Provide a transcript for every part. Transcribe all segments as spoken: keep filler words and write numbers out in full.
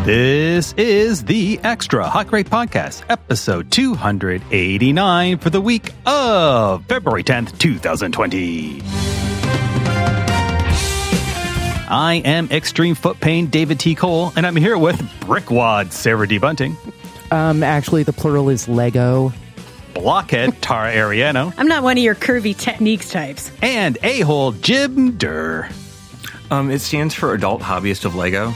This is the Extra Hot Great Podcast, episode two eighty-nine for the week of February tenth, twenty twenty. I am Extreme Foot Pain David T. Cole, and I'm here with Brickwad Sarah D. Bunting. Um, actually, the plural is Lego. Blockhead Tara Ariano. I'm not one of your curvy techniques types. And A-hole Jim Durr. Um, it stands for Adult Hobbyist of Lego.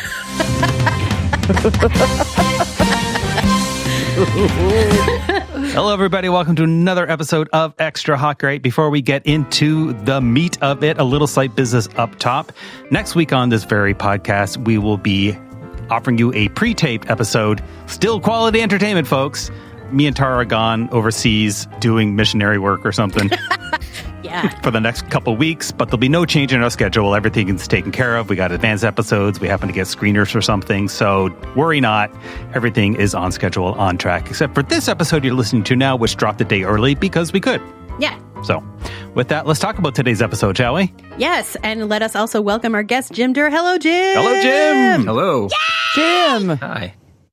Hello, everybody. Welcome to another episode of Extra Hot Great. Before we get into the meat of it, a little slight business up top. Next week on this very podcast, we will be offering you a pre-taped episode. Still quality entertainment, folks. Me and Tara are gone overseas doing missionary work or something. Yeah. For the next couple weeks, but there'll be no change in our schedule. Everything is taken care of. We got advanced episodes. We happen to get screeners or something. So worry not. Everything is on schedule, on track, except for this episode you're listening to now, which dropped a day early because we could. Yeah. So with that, let's talk about today's episode, shall we? Yes. And let us also welcome our guest, Jim Durr. Hello, Jim. Hello, Jim. Hello. Yay! Jim. Hi.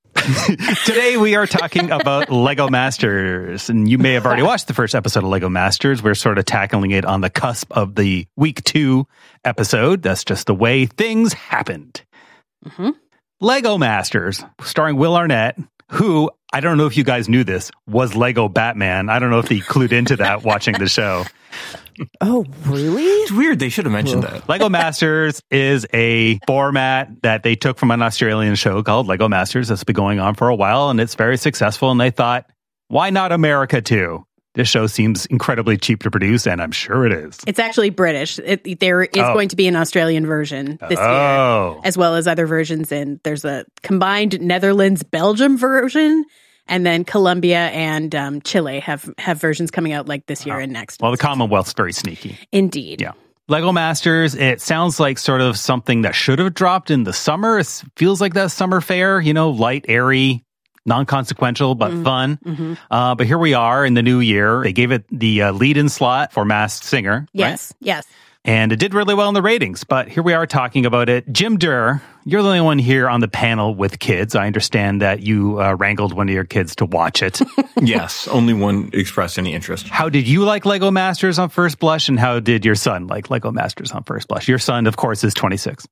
Today we are talking about Lego Masters, and you may have already watched the first episode of Lego Masters. We're sort of tackling it on the cusp of the week two episode. That's just the way things happened. Mm-hmm. Lego Masters, starring Will Arnett, who, I don't know if you guys knew this, was Lego Batman. I don't know if he clued into that watching the show. Oh, really? It's weird. They should have mentioned that. Lego Masters is a format that they took from an Australian show called Lego Masters that's been going on for a while, and it's very successful. And they thought, why not America too? This show seems incredibly cheap to produce, and I'm sure it is. It's actually British. It, there is Oh. going to be an Australian version this Oh. year, as well as other versions. And there's a combined Netherlands-Belgium version. And then Colombia and um, Chile have, have versions coming out like this year Oh. and next. Well, the Commonwealth's very sneaky. Indeed. Yeah. Lego Masters, it sounds like sort of something that should have dropped in the summer. It feels like that summer fare, you know, light, airy, non-consequential, but Mm-hmm. fun. Mm-hmm. Uh, but here we are in the new year. They gave it the uh, lead-in slot for Masked Singer. Yes. Right? Yes. And it did really well in the ratings, but here we are talking about it. Jim Durr, you're the only one here on the panel with kids. I understand that you uh, wrangled one of your kids to watch it. Yes, only one expressed any interest. How did you like Lego Masters on first blush, and how did your son like Lego Masters on first blush? Your son, of course, is twenty-six.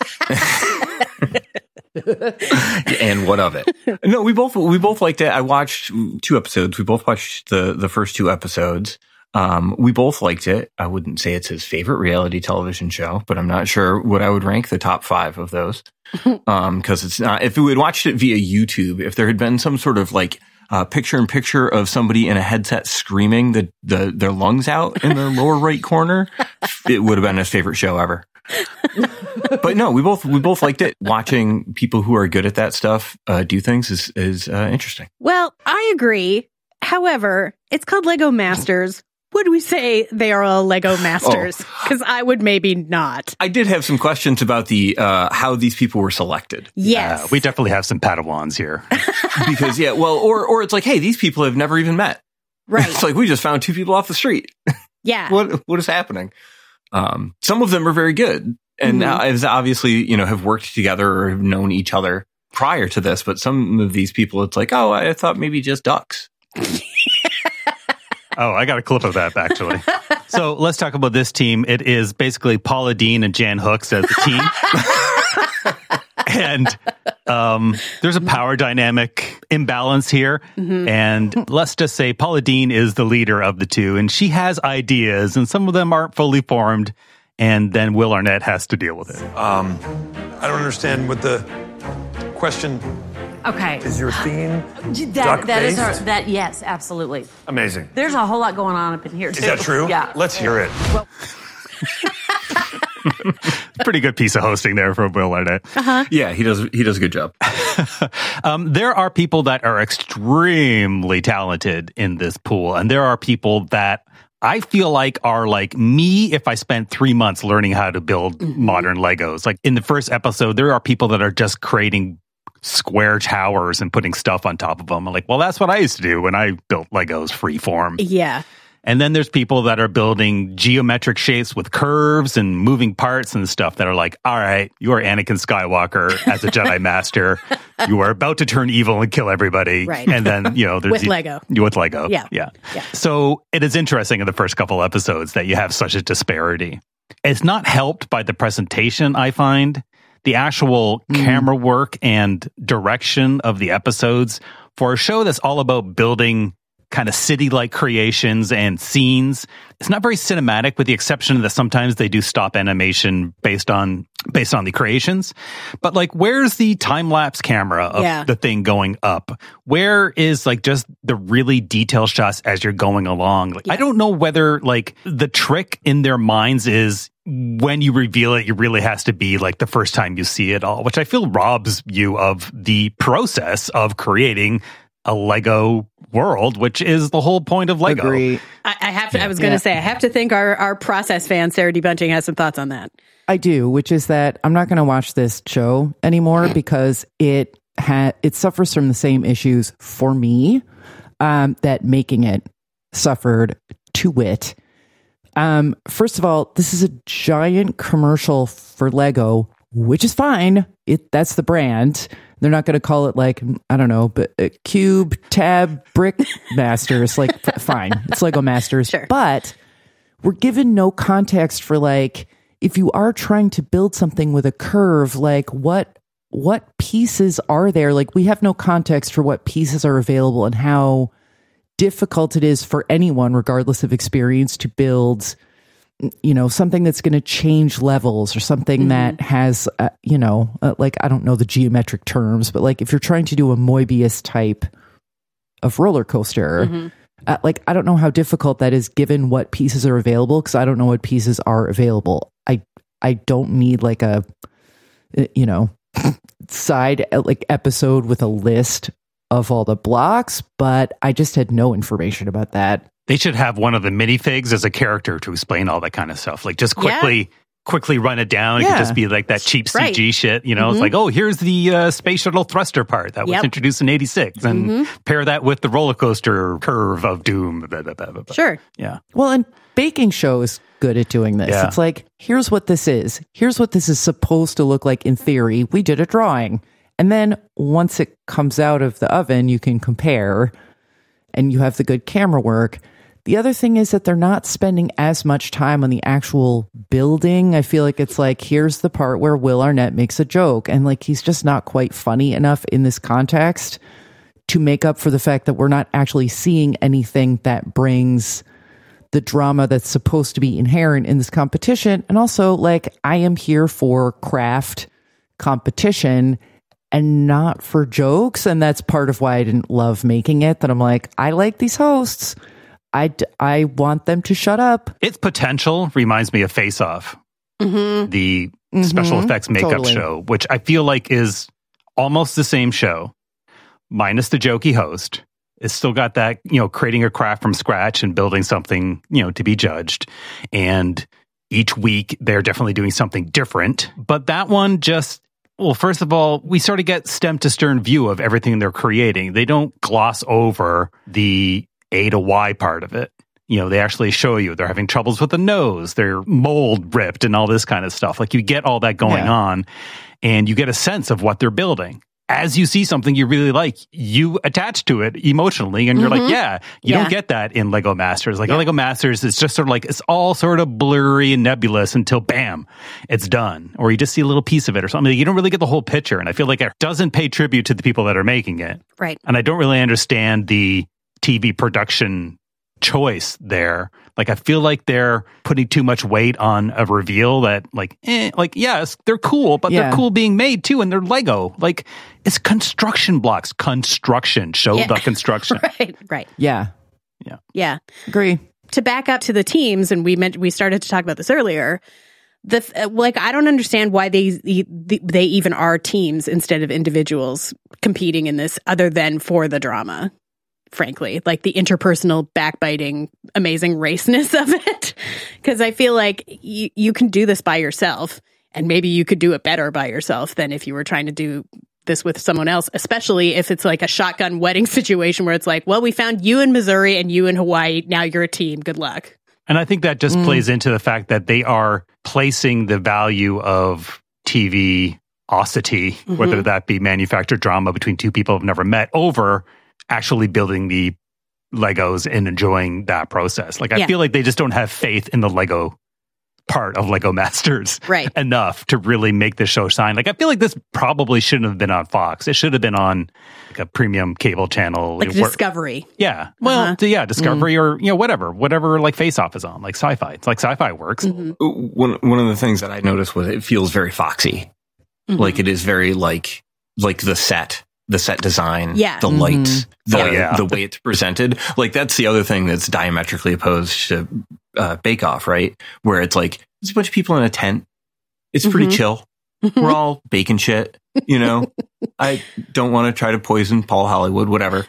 And what of it? No, we both we both liked it. I watched two episodes. We both watched the the first two episodes. Um, we both liked it. I wouldn't say it's his favorite reality television show, but I'm not sure what I would rank the top five of those. Um, cause it's not, if we had watched it via YouTube, if there had been some sort of like, uh, picture in picture of somebody in a headset screaming the, the, their lungs out in the lower right corner, it would have been his favorite show ever. But no, we both, we both liked it. Watching people who are good at that stuff, uh, do things is, is, uh, interesting. Well, I agree. However, it's called Lego Masters. Would we say they are all Lego Masters? Because I would maybe not. I did have some questions about the uh, how these people were selected. Yes. Uh, we definitely have some Padawans here. Because, yeah, well, or or it's like, hey, these people have never even met. Right. It's like, we just found two people off the street. Yeah. What What is happening? Um, some of them are very good. And Mhm. uh, obviously, you know, have worked together or have known each other prior to this. But some of these people, it's like, oh, I thought maybe just ducks. Oh, I got a clip of that, actually. So let's talk about this team. It is basically Paula Deen and Jan Hooks as the team. And um, there's a power dynamic imbalance here. Mm-hmm. And let's just say Paula Deen is the leader of the two. And she has ideas, and some of them aren't fully formed. And then Will Arnett has to deal with it. Um, I don't understand what the question Okay. is. Your theme That, that is our, duck-based? that, yes, absolutely. Amazing. There's a whole lot going on up in here, too. Is that true? Yeah. Let's hear it. Well, Pretty good piece of hosting there from Will Arnett. Yeah, he does. He does a good job. Um, there are people that are extremely talented in this pool, and there are people that I feel like are like me if I spent three months learning how to build Mm-hmm. modern Legos. Like in the first episode, there are people that are just creating square towers and putting stuff on top of them. I'm like, well, that's what I used to do when I built Legos freeform. Yeah. And then there's people that are building geometric shapes with curves and moving parts and stuff that are like, all right, you are Anakin Skywalker as a Jedi Master. You are about to turn evil and kill everybody. Right. And then, you know, there's With the- Lego. With Lego. Yeah. yeah. Yeah. So it is interesting in the first couple episodes that you have such a disparity. It's not helped by the presentation, I find. The actual mm. camera work and direction of the episodes for a show that's all about building kind of city-like creations and scenes. It's not very cinematic, with the exception that sometimes they do stop animation based on based on the creations. But like, where's the time-lapse camera of Yeah. the thing going up? Where is like just the really detailed shots as you're going along? Like, Yeah. I don't know whether like the trick in their minds is when you reveal it, it really has to be like the first time you see it all, which I feel robs you of the process of creating a Lego world, which is the whole point of Lego. Agree. I, I have to. I was going to Yeah. say I have to think our our process fan Sarah D. Bunting has some thoughts on that. I do, which is that I'm not going to watch this show anymore because it ha- it suffers from the same issues for me um, that making it suffered, to wit. Um, first of all, this is a giant commercial for Lego, which is fine. It that's the brand. They're not going to call it like, I don't know, but uh, Cube, Tab, Brick Masters. Like, f- fine, it's Lego Masters. Sure. But we're given no context for like, if you are trying to build something with a curve, like what what pieces are there? Like, we have no context for what pieces are available and how difficult it is for anyone, regardless of experience, to build, you know, something that's going to change levels or something mm-hmm. that has, uh, you know, uh, like, I don't know the geometric terms, but like if you're trying to do a Moebius type of roller coaster, mm-hmm. uh, like, I don't know how difficult that is given what pieces are available, because I don't know what pieces are available. I, I don't need like a, you know, side like episode with a list of all the blocks, but I just had no information about that. They should have one of the minifigs as a character to explain all that kind of stuff. Like, just quickly, yeah. quickly run it down. It yeah. could just be like that cheap C G right. shit. You know, mm-hmm. it's like, oh, here's the uh, space shuttle thruster part that was yep. introduced in eighty-six, and mm-hmm. pair that with the roller coaster curve of doom. Blah, blah, blah, blah, blah. Sure. Yeah. Well, and Baking Show is good at doing this. Yeah. It's like, here's what this is. Here's what this is supposed to look like in theory. We did a drawing. And then once it comes out of the oven, you can compare and you have the good camera work. The other thing is that they're not spending as much time on the actual building. I feel like it's like, here's the part where Will Arnett makes a joke. And like, he's just not quite funny enough in this context to make up for the fact that we're not actually seeing anything that brings the drama that's supposed to be inherent in this competition. And also, like, I am here for craft competition and not for jokes. And that's part of why I didn't love making it, that I'm like, I like these hosts. I, I want them to shut up. Its potential reminds me of Face Off, mm-hmm. the mm-hmm. special effects makeup totally. show, which I feel like is almost the same show, minus the jokey host. It's still got that, you know, creating a craft from scratch and building something, you know, to be judged. And each week they're definitely doing something different. But that one just, well, first of all, we sort of get stem to stern view of everything they're creating. They don't gloss over the A to Y part of it. You know, they actually show you they're having troubles with the nose, their mold ripped and all this kind of stuff. Like, you get all that going yeah. on and you get a sense of what they're building. As you see something you really like, you attach to it emotionally and you're mm-hmm. like, yeah, you yeah. don't get that in Lego Masters. Like yeah. Lego Masters, it's just sort of like, it's all sort of blurry and nebulous until bam, it's done. Or you just see a little piece of it or something. You don't really get the whole picture. And I feel like it doesn't pay tribute to the people that are making it. Right. And I don't really understand the T V production choice there. Like, I feel like they're putting too much weight on a reveal that, like, eh, like, yes, they're cool, but yeah. they're cool being made too, and they're Lego. Like, it's construction blocks. Construction. Show yeah. the construction. right, right. Yeah. Yeah. Yeah. Agree. To back up to the teams, and we meant we started to talk about this earlier. The like, I don't understand why they they even are teams instead of individuals competing in this, other than for the drama. Frankly, like the interpersonal backbiting, amazing raceness of it. Because I feel like you, you can do this by yourself, and maybe you could do it better by yourself than if you were trying to do this with someone else, especially if it's like a shotgun wedding situation where it's like, well, we found you in Missouri and you in Hawaii. Now you're a team. Good luck. And I think that just mm. plays into the fact that they are placing the value of T V osity, mm-hmm. whether that be manufactured drama between two people who've never met, over actually building the Legos and enjoying that process. Like, I yeah. feel like they just don't have faith in the Lego part of Lego Masters right. enough to really make the show shine. Like, I feel like this probably shouldn't have been on Fox. It should have been on like a premium cable channel. Like where, Discovery. Yeah. Well, uh-huh. to, yeah, Discovery mm. or, you know, whatever, whatever like Face Off is on, like Sci-Fi. It's like Sci-Fi works. Mm-hmm. One, one of the things that I noticed was it feels very Foxy. Mm-hmm. Like it is very like, like the set. The set design, yeah. the lights, mm-hmm. the oh, yeah. the way it's presented. Like, that's the other thing that's diametrically opposed to uh, Bake Off, right? Where it's like, there's a bunch of people in a tent. It's pretty mm-hmm. chill. We're all baking shit, you know? I don't want to try to poison Paul Hollywood, whatever.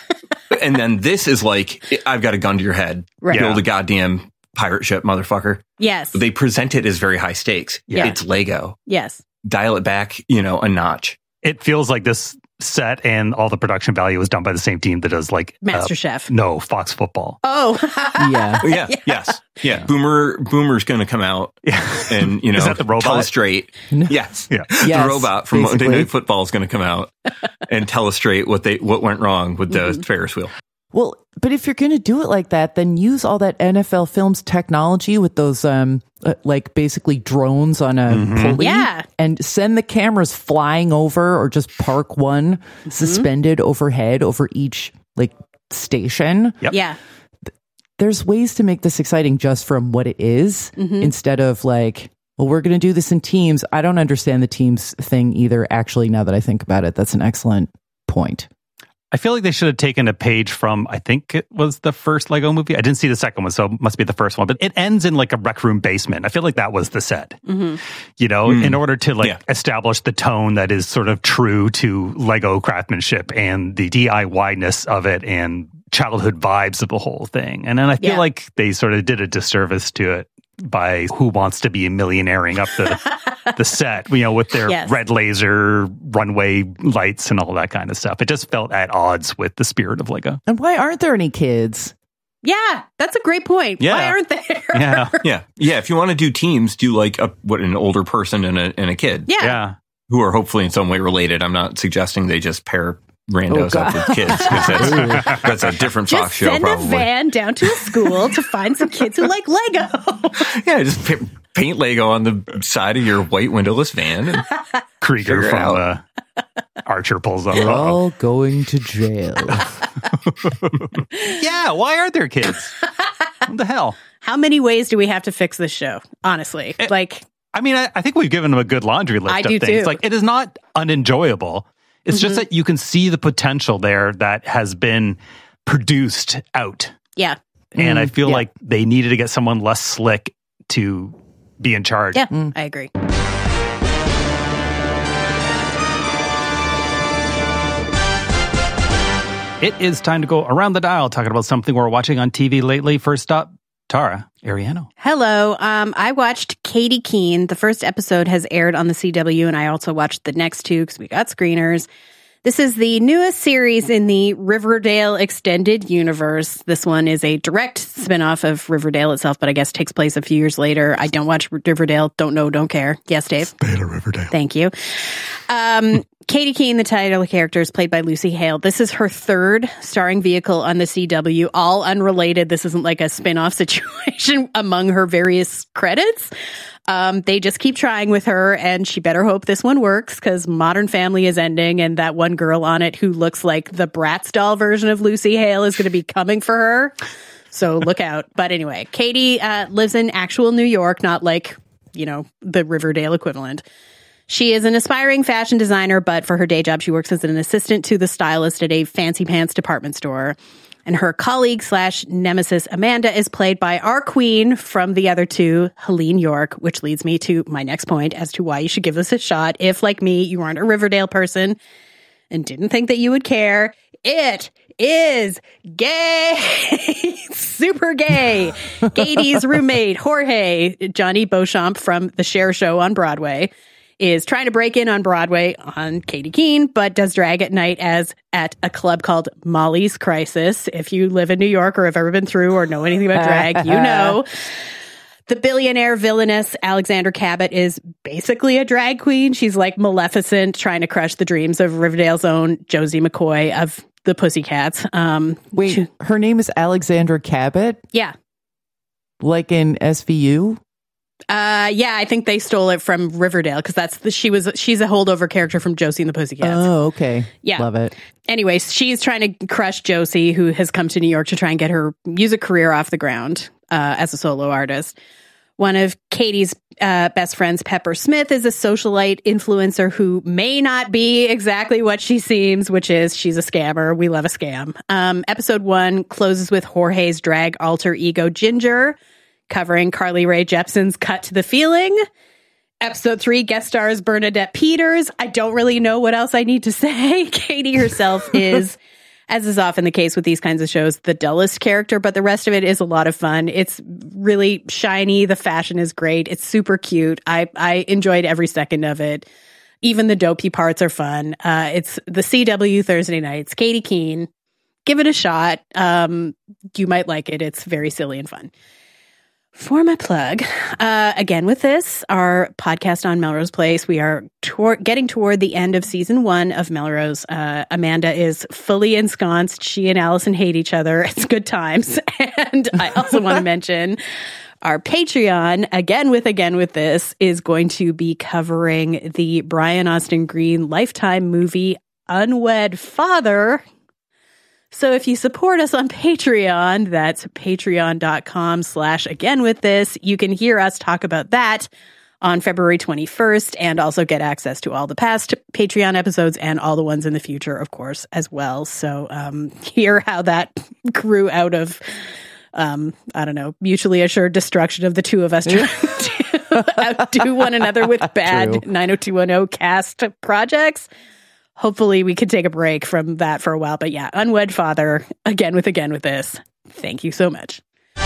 And then this is like, I've got a gun to your head. Right. Build Yeah. a goddamn pirate ship, motherfucker. Yes. They present it as very high stakes. Yeah. It's Lego. Yes. Dial it back, you know, a notch. It feels like this set and all the production value was done by the same team that does like Master uh, Chef. No, Fox Football. Oh, Yeah. Yeah, Yeah. yes. Yeah. Boomer Boomer's going to come out Yeah. and, you know, Is that the robot? tell us straight. Yes. Yeah. Yes, The robot from basically. Monday Night Football is going to come out and tell us straight what they what went wrong with the Mm-hmm. Ferris wheel. Well, but if you're going to do it like that, then use all that N F L Films technology with those, um, uh, like basically drones on a Mm-hmm. pulley, Yeah. and send the cameras flying over, or just park one Mm-hmm. suspended overhead over each like station. Yep. yeah. There's ways to make this exciting just from what it is, Mm-hmm. instead of like, well, we're going to do this in teams. I don't understand the teams thing either. Actually, now that I think about it, that's an excellent point. I feel like they should have taken a page from, I think it was the first Lego movie. I didn't see the second one, so it must be the first one. But it ends in like a rec room basement. I feel like that was the set. Mm-hmm. You know, Mm. in order to like Yeah. establish the tone that is sort of true to Lego craftsmanship and the D I Y-ness of it and childhood vibes of the whole thing. And then I feel Yeah. like they sort of did a disservice to it by Who Wants to Be a Millionairing up the the set, you know, with their Yes. red laser runway lights and all that kind of stuff. It just felt at odds with the spirit of Lego. And why aren't there any kids? Yeah. That's a great point. Yeah. Why aren't there? Yeah. Yeah. Yeah. If you want to do teams, do like a what an older person and a and a kid Yeah. Yeah. who are hopefully in some way related. I'm not suggesting they just pair randos Oh, up with kids, because that's, that's a different Just Fox show send probably. a van down to a school to find some kids who like Lego. Yeah, just pa- paint Lego on the side of your white windowless van. And Krieger Figure it from out. uh, Archer pulls up. We're Uh-oh. all going to jail. Yeah, why aren't there kids? What the hell? How many ways do we have to fix this show? Honestly, It- like, I mean, I, I think we've given them a good laundry list I of do things. too. Like, it is not unenjoyable. It's just that you can see the potential there that has been produced out. yeah, And I feel yeah. like they needed to get someone less slick to be in charge. yeah, I agree. It is time to go around the dial talking about something we're watching on T V lately. First up, Tara Ariano. Hello. Um, I watched Katie Keene. The first episode has aired on the C W, and I also watched the next two because we got screeners. This is the newest series in the Riverdale extended universe. This one is a direct spinoff of Riverdale itself, but I guess takes place a few years later. I don't watch Riverdale. Don't know, don't care. Yes, Dave? Beta Riverdale. Thank you. Um, Katie Keene, the title character, is played by Lucy Hale. This is her third starring vehicle on the C W, all unrelated. This isn't like a spin-off situation among her various credits. Um, they just keep trying with her, and she better hope this one works because Modern Family is ending, and that one girl on it who looks like the Bratz doll version of Lucy Hale is going to be coming for her. So look out. But anyway, Katie uh, lives in actual New York, not like, you know, the Riverdale equivalent. She is an aspiring fashion designer, but for her day job, she works as an assistant to the stylist at a fancy pants department store. And her colleague slash nemesis, Amanda, is played by our queen from the other two, Helene York, which leads me to my next point as to why you should give this a shot. If, like me, you aren't a Riverdale person and didn't think that you would care, it is gay. Super gay. Katie's roommate, Jorge, Johnny Beauchamp from The Cher Show on Broadway, is trying to break in on Broadway on Katie Keene, but does drag at night as at a club called Molly's Crisis. If you live in New York or have ever been through or know anything about drag, you know. The billionaire villainess Alexandra Cabot is basically a drag queen. She's like Maleficent trying to crush the dreams of Riverdale's own Josie McCoy of the Pussycats. Um, Wait, she, her name is Alexandra Cabot? yeah. Like in S V U? Uh, yeah, I think they stole it from Riverdale because that's the, she was she's a holdover character from Josie and the Pussycats. Oh, okay. Yeah. Love it. Anyway, she's trying to crush Josie, who has come to New York to try and get her music career off the ground uh, as a solo artist. One of Katie's uh, best friends, Pepper Smith, is a socialite influencer who may not be exactly what she seems, which is she's a scammer. We love a scam. Um, episode one closes with Jorge's drag alter ego Ginger, covering Carly Rae Jepsen's Cut to the Feeling. Episode three guest stars Bernadette Peters. I don't really know what else I need to say. Katie herself is, as is often the case with these kinds of shows, the dullest character, but the rest of it is a lot of fun. It's really shiny. The fashion is great. It's super cute. I, I enjoyed every second of it. Even the dopey parts are fun. Uh, it's the C W Thursday nights. Katie Keene. Give it a shot. Um, you might like it. It's very silly and fun. For my plug, uh, again with this, our podcast on Melrose Place, we are tor- getting toward the end of season one of Melrose. Uh, Amanda is fully ensconced. She and Allison hate each other. It's good times. And I also want to mention our Patreon, again with again with this, is going to be covering the Brian Austin Green Lifetime movie Unwed Father. So if you support us on Patreon, that's patreon.com slash again with this. You can hear us talk about that on February twenty-first and also get access to all the past Patreon episodes and all the ones in the future, of course, as well. So um, hear how that grew out of, um, I don't know, mutually assured destruction of the two of us trying to outdo one another with bad nine oh two one oh cast projects. Hopefully we could take a break from that for a while. But yeah, Unwed Father, again with again with this. Thank you so much. All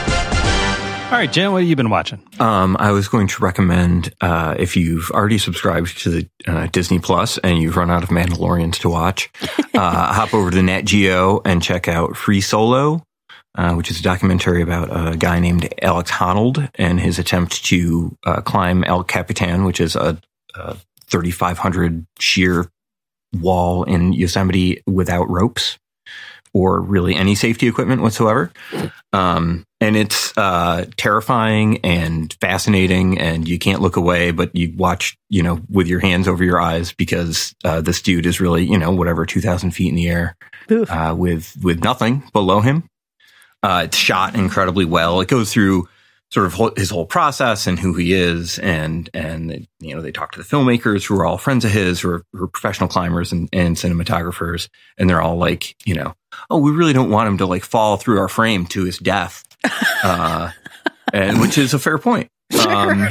right, Jen, what have you been watching? Um, I was going to recommend, uh, if you've already subscribed to the uh, Disney Plus and you've run out of Mandalorians to watch, uh, hop over to Nat Geo and check out Free Solo, uh, which is a documentary about a guy named Alex Honnold and his attempt to uh, climb El Capitan, which is a, a thirty-five hundred sheer wall in Yosemite without ropes or really any safety equipment whatsoever. Um, and it's uh, terrifying and fascinating, and you can't look away, but you watch, you know, with your hands over your eyes because uh, this dude is really, you know, whatever, two thousand feet in the air uh, with, with nothing below him. Uh, it's shot incredibly well. It goes through sort of whole, his whole process and who he is. And, and, you know, they talk to the filmmakers who are all friends of his, who are, who are professional climbers and, and cinematographers. And they're all like, you know, oh, we really don't want him to like fall through our frame to his death. Uh, and which is a fair point. Um,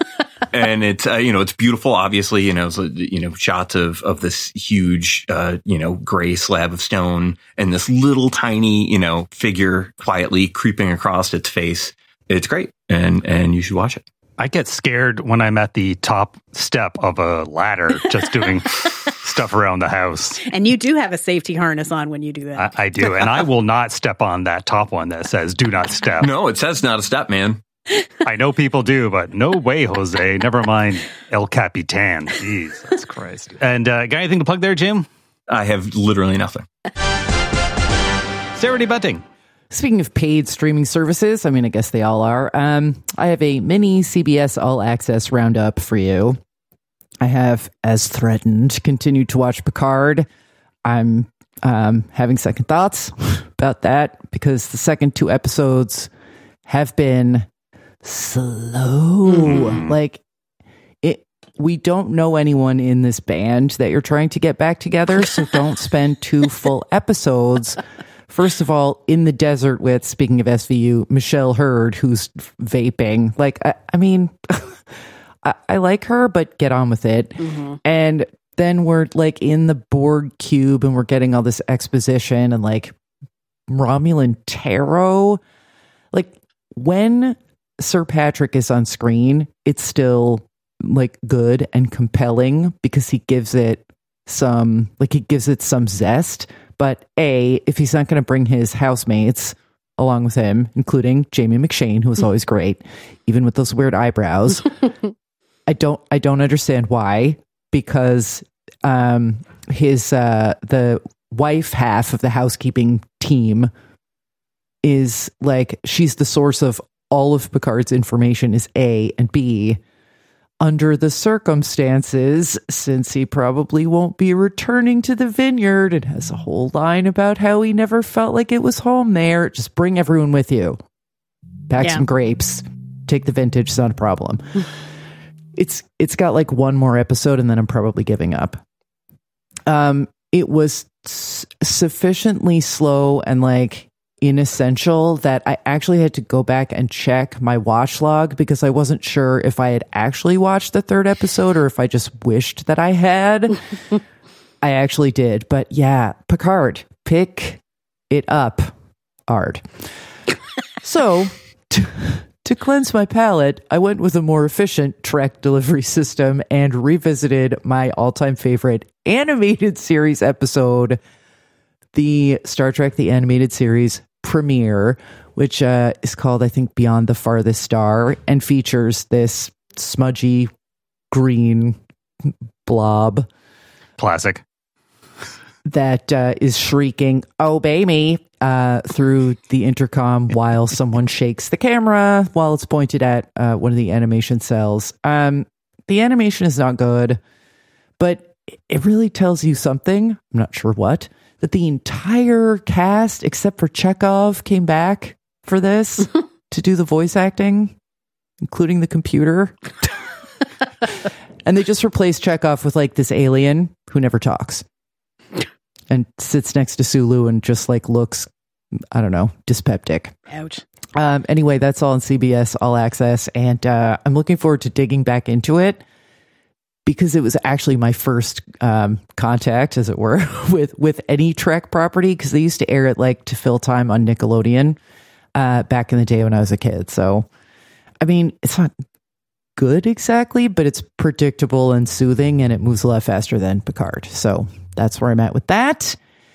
and it's, uh, you know, it's beautiful, obviously, you know, it's, you know, shots of, of this huge, uh, you know, gray slab of stone and this little tiny, you know, figure quietly creeping across its face. It's great, and and you should watch it. I get scared when I'm at the top step of a ladder just doing stuff around the house. And you do have a safety harness on when you do that. I, I do, and I will not step on that top one that says "Do not step." No, it says not a step, man. I know people do, but no way, Jose. Never mind El Capitan. Jesus Christ. And uh, got anything to plug there, Jim? I have literally nothing. Sarah D. Bunting. Speaking of paid streaming services, I mean, I guess they all are. Um, I have a mini C B S All Access roundup for you. I have, as threatened, continued to watch Picard. I'm um, having second thoughts about that because the second two episodes have been slow. Mm. Like, it. We don't know anyone in this band that you're trying to get back together, so don't spend two full episodes. First of all, in the desert with, speaking of S V U, Michelle Hurd, who's vaping. Like, I, I mean, I, I like her, but get on with it. Mm-hmm. And then we're like in the Borg cube and we're getting all this exposition and like Romulan tarot. Like when Sir Patrick is on screen, it's still like good and compelling because he gives it some like he gives it some zest. But A, if he's not going to bring his housemates along with him, including Jamie McShane, who was always great, even with those weird eyebrows, I don't I don't understand why, because um his uh the wife half of the housekeeping team is like, she's the source of all of Picard's information is A, and B, under the circumstances, since he probably won't be returning to the vineyard, it has a whole line about how he never felt like it was home there. Just bring everyone with you. Pack Yeah. some grapes. Take the vintage, it's not a problem. It's it's got like one more episode and then I'm probably giving up. Um, it was s- sufficiently slow and like inessential that I actually had to go back and check my watch log because I wasn't sure if I had actually watched the third episode or if I just wished that I had. I actually did, but yeah, Picard, pick it up, Ard. So, to, to cleanse my palate, I went with a more efficient Trek delivery system and revisited my all-time favorite animated series episode, the Star Trek The Animated Series premiere, which uh, is called, I think, Beyond the Farthest Star, and features this smudgy green blob Classic. that uh, is shrieking, "Obey me," uh, through the intercom while someone shakes the camera while it's pointed at uh, one of the animation cells. Um, the animation is not good, but it really tells you something. I'm not sure what. That the entire cast, except for Chekhov, came back for this to do the voice acting, including the computer. And they just replaced Chekhov with like this alien who never talks and sits next to Sulu and just like looks, I don't know, dyspeptic. Ouch. Um, anyway, that's all on C B S All Access. And uh, I'm looking forward to digging back into it, because it was actually my first um, contact, as it were, with with any Trek property, because they used to air it like to fill time on Nickelodeon uh, back in the day when I was a kid. So, I mean, it's not good exactly, but it's predictable and soothing, and it moves a lot faster than Picard. So that's where I'm at with that.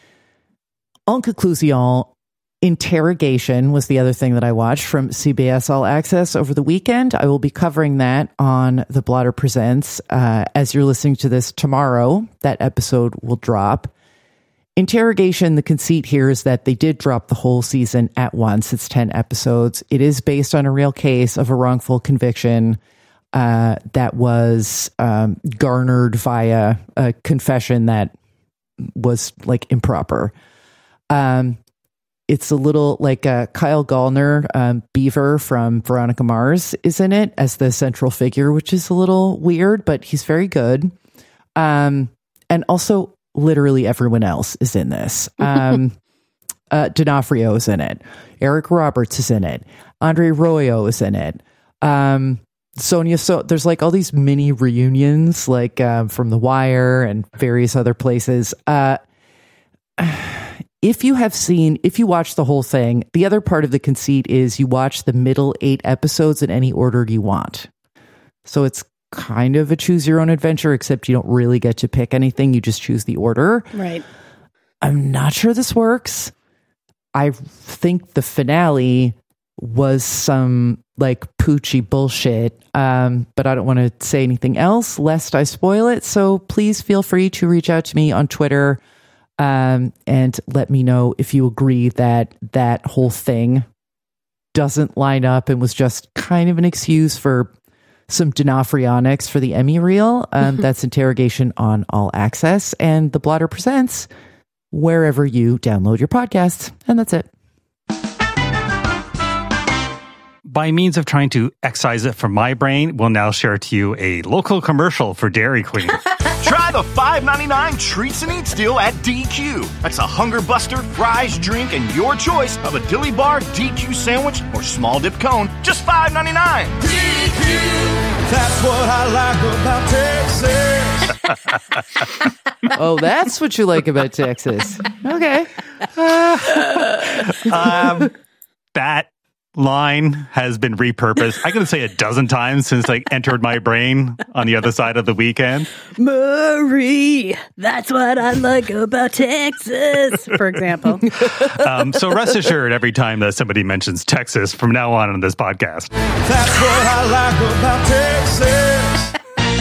En conclusion, Interrogation was the other thing that I watched from C B S All Access over the weekend. I will be covering that on The Blotter Presents. Uh, as you're listening to this tomorrow, that episode will drop. Interrogation, the conceit here is that they did drop the whole season at once. It's ten episodes. It is based on a real case of a wrongful conviction uh, that was um, garnered via a confession that was like improper. Um, It's a little like uh, Kyle Gallner, um, Beaver from Veronica Mars, is in it as the central figure, which is a little weird, but he's very good. Um, and also, literally everyone else is in this. Um, uh, D'Onofrio is in it. Eric Roberts is in it. Andre Royo is in it. Um, Sonia, so there's like all these mini reunions, like um, from The Wire and various other places. Uh, If you have seen, if you watch the whole thing, the other part of the conceit is you watch the middle eight episodes in any order you want. So it's kind of a choose your own adventure, except you don't really get to pick anything. You just choose the order. Right. I'm not sure this works. I think the finale was some like poochy bullshit, um, but I don't want to say anything else lest I spoil it. So please feel free to reach out to me on Twitter. Um, and let me know if you agree that that whole thing doesn't line up and was just kind of an excuse for some D'Onofrionics for the Emmy reel. Um, that's Interrogation on All Access, and The Blotter Presents wherever you download your podcasts. And that's it. By means of trying to excise it from my brain, we'll now share to you a local commercial for Dairy Queen. Try the five ninety-nine Treats and Eats deal at D Q. That's a hunger buster, fries, drink, and your choice of a dilly bar, D Q sandwich, or small dip cone. Just five ninety-nine. D Q, that's what I like about Texas. Oh, that's what you like about Texas. Okay. um, that line has been repurposed. I gotta say a dozen times since like entered my brain on the other side of the weekend. Murray, that's what I like about Texas, for example. Um, so rest assured, every time that somebody mentions Texas from now on in this podcast. That's what I like about Texas.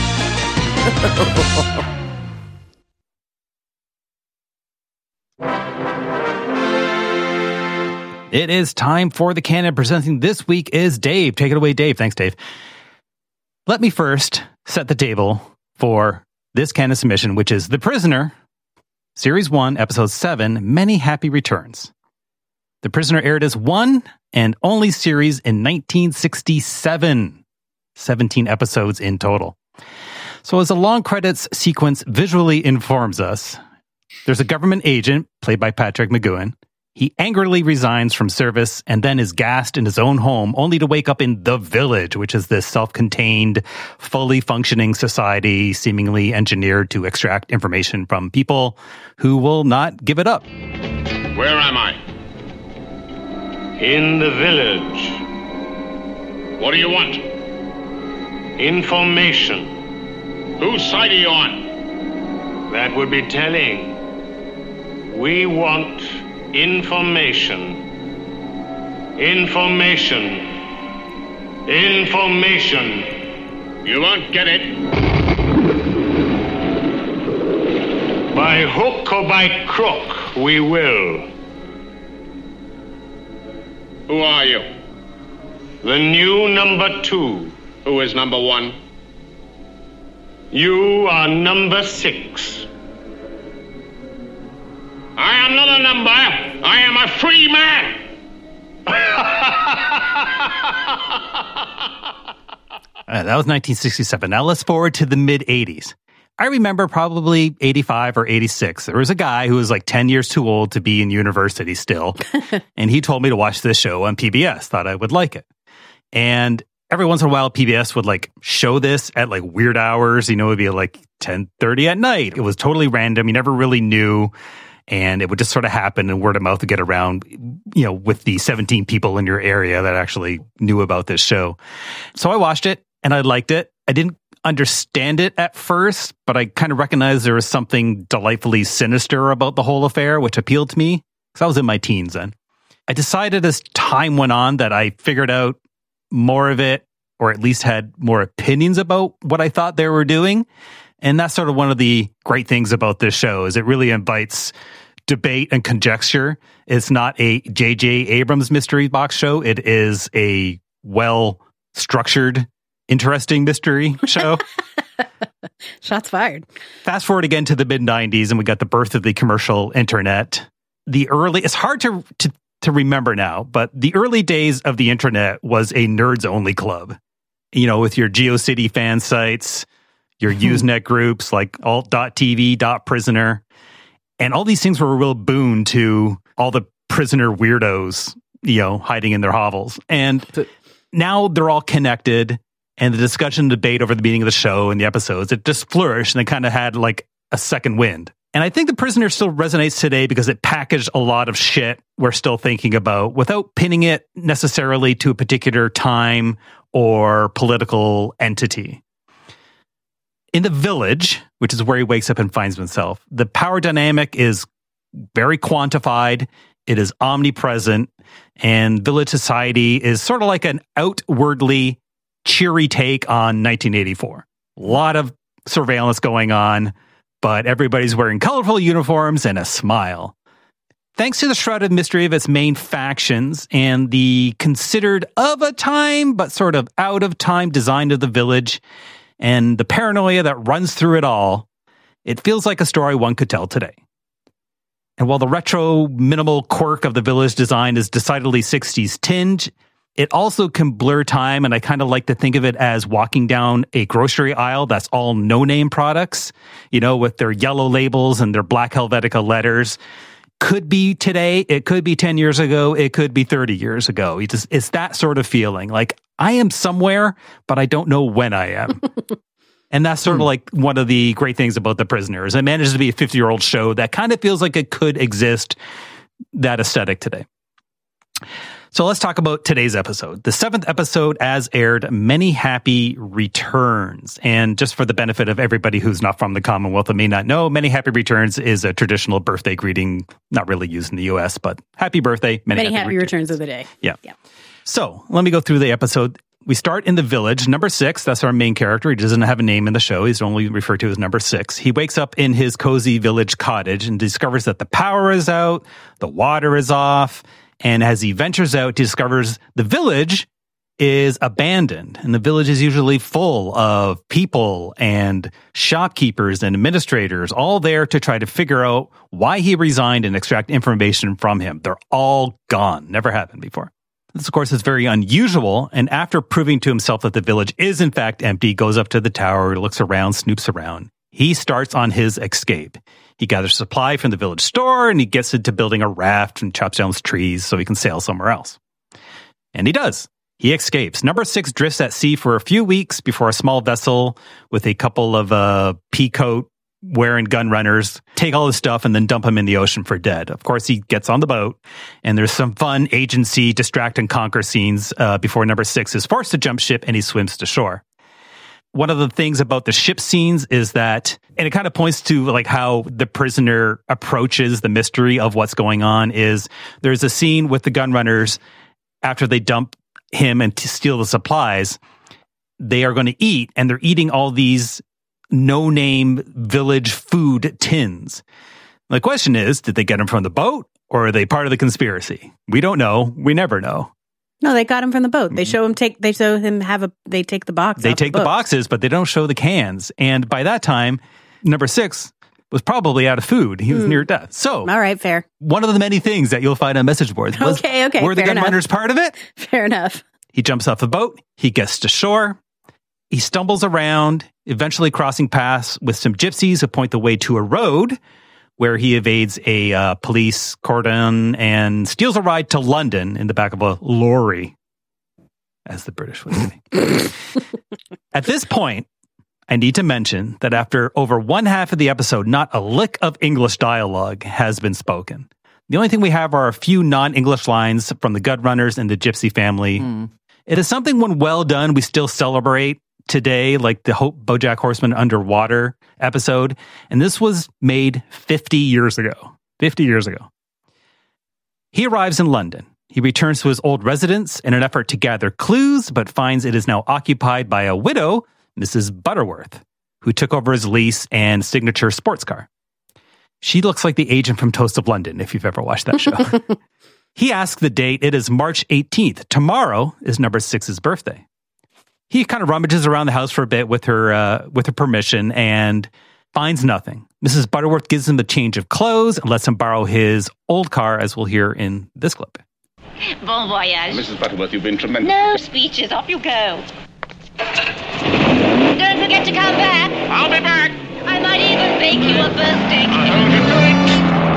It is time for the canon. Presenting this week is Dave. Take it away, Dave. Thanks, Dave. Let me first set the table for this canon submission, which is The Prisoner, Series one, Episode seven, Many Happy Returns. The Prisoner aired as one and only series in nineteen sixty-seven, seventeen episodes in total. So as the long credits sequence visually informs us, there's a government agent, played by Patrick McGoohan. He angrily resigns from service and then is gassed in his own home, only to wake up in the Village, which is this self-contained, fully functioning society seemingly engineered to extract information from people who will not give it up. Where am I? In the Village. What do you want? Information. Whose side are you on? That would be telling. We want information. Information. Information. You won't get it. By hook or by crook, we will. Who are you? The new number two. Who is number one? You are number six. I am not a number. I am a free man. Uh, that was nineteen sixty-seven. Now let's forward to the mid-eighties. I remember probably eighty-five or eighty-six. There was a guy who was like ten years too old to be in university still. And he told me to watch this show on P B S. Thought I would like it. And every once in a while, P B S would like show this at like weird hours. You know, it would be like ten thirty at night. It was totally random. You never really knew. And it would just sort of happen and word of mouth would get around, you know, with the seventeen people in your area that actually knew about this show. So I watched it and I liked it. I didn't understand it at first, but I kind of recognized there was something delightfully sinister about the whole affair, which appealed to me because I was in my teens then. I decided as time went on that I figured out more of it, or at least had more opinions about what I thought they were doing. And that's sort of one of the great things about this show is it really invites debate and conjecture. It's not a J J Abrams mystery box show. It is a well-structured, interesting mystery show. Shots fired. Fast forward again to the mid nineties, and we got the birth of the commercial internet. The early, it's hard to, to, to remember now, but the early days of the internet was a nerds-only club. You know, with your GeoCity fan sites, your Usenet groups like alt dot T V dot prisoner. And all these things were a real boon to all the prisoner weirdos, you know, hiding in their hovels. And now they're all connected. And the discussion and debate over the meaning of the show and the episodes, it just flourished and it kind of had like a second wind. And I think The Prisoner still resonates today because it packaged a lot of shit we're still thinking about without pinning it necessarily to a particular time or political entity. In the Village, which is where he wakes up and finds himself, the power dynamic is very quantified. It is omnipresent. And village society is sort of like an outwardly cheery take on nineteen eighty-four. A lot of surveillance going on, but everybody's wearing colorful uniforms and a smile. Thanks to the shrouded mystery of its main factions and the considered of a time, but sort of out of time design of the village, and the paranoia that runs through it all, it feels like a story one could tell today. And while the retro minimal quirk of the village design is decidedly sixties tinge, it also can blur time, and I kind of like to think of it as walking down a grocery aisle that's all no-name products, you know, with their yellow labels and their black Helvetica letters. Could be today, it could be ten years ago, it could be thirty years ago. It just, it's that sort of feeling. Like, I am somewhere, but I don't know when I am. And that's sort of like one of the great things about The Prisoners. It manages to be a fifty-year-old show that kind of feels like it could exist, that aesthetic today. So let's talk about today's episode. The seventh episode, as aired, Many Happy Returns. And just for the benefit of everybody who's not from the Commonwealth and may not know, Many Happy Returns is a traditional birthday greeting, not really used in the U S, but happy birthday, Many, Many happy, happy returns. returns of the day. Yeah. Yeah. So let me go through the episode. We start in the village. Number six, that's our main character. He doesn't have a name in the show. He's only referred to as number six. He wakes up in his cozy village cottage and discovers that the power is out, the water is off. And as he ventures out, he discovers the village is abandoned. And the village is usually full of people and shopkeepers and administrators, all there to try to figure out why he resigned and extract information from him. They're all gone. Never happened before. This, of course, is very unusual. And after proving to himself that the village is, in fact, empty, goes up to the tower, looks around, snoops around. He starts on his escape. He gathers supply from the village store, and he gets into building a raft and chops down trees so he can sail somewhere else. And he does. He escapes. Number six drifts at sea for a few weeks before a small vessel with a couple of uh, peacoat wearing gun runners take all his stuff and then dump him in the ocean for dead. Of course, he gets on the boat, and there's some fun agency, distract, and conquer scenes uh, before number six is forced to jump ship and he swims to shore. One of the things about the ship scenes is that, and it kind of points to like how the prisoner approaches the mystery of what's going on, is there's a scene with the gun runners after they dump him and to steal the supplies. They are going to eat, and they're eating all these no-name village food tins. The question is, did they get them from the boat, or are they part of the conspiracy? We don't know. We never know. No, they got him from the boat. They show him take. They show him have a. They take the box. They off take the, the boat. boxes, but they don't show the cans. And by that time, number six was probably out of food. He was mm. near death. So, all right, fair. One of the many things that you'll find on message boards. Was, okay, okay. Were the gun enough. runners part of it? Fair enough. He jumps off the boat. He gets to shore. He stumbles around, eventually crossing paths with some gypsies who point the way to a road, where he evades a uh, police cordon and steals a ride to London in the back of a lorry, as the British would say. At this point, I need to mention that after over one half of the episode, not a lick of English dialogue has been spoken. The only thing we have are a few non-English lines from the Gun Runners and the Gypsy family. Mm. It is something when well done, we still celebrate today, like the Hope BoJack Horseman Underwater episode. And this was made fifty years ago. fifty years ago. He arrives in London. He returns to his old residence in an effort to gather clues, but finds it is now occupied by a widow, Missus Butterworth, who took over his lease and signature sports car. She looks like the agent from Toast of London, if you've ever watched that show. He asks the date. It is March eighteenth. Tomorrow is number six's birthday. He kind of rummages around the house for a bit with her uh, with her permission and finds nothing. Missus Butterworth gives him a change of clothes and lets him borrow his old car, as we'll hear in this clip. Bon voyage. Missus Butterworth, you've been tremendous. No speeches. Off you go. Don't forget to come back. I'll be back. I might even bake you a birthday cake. I'll hold you to it.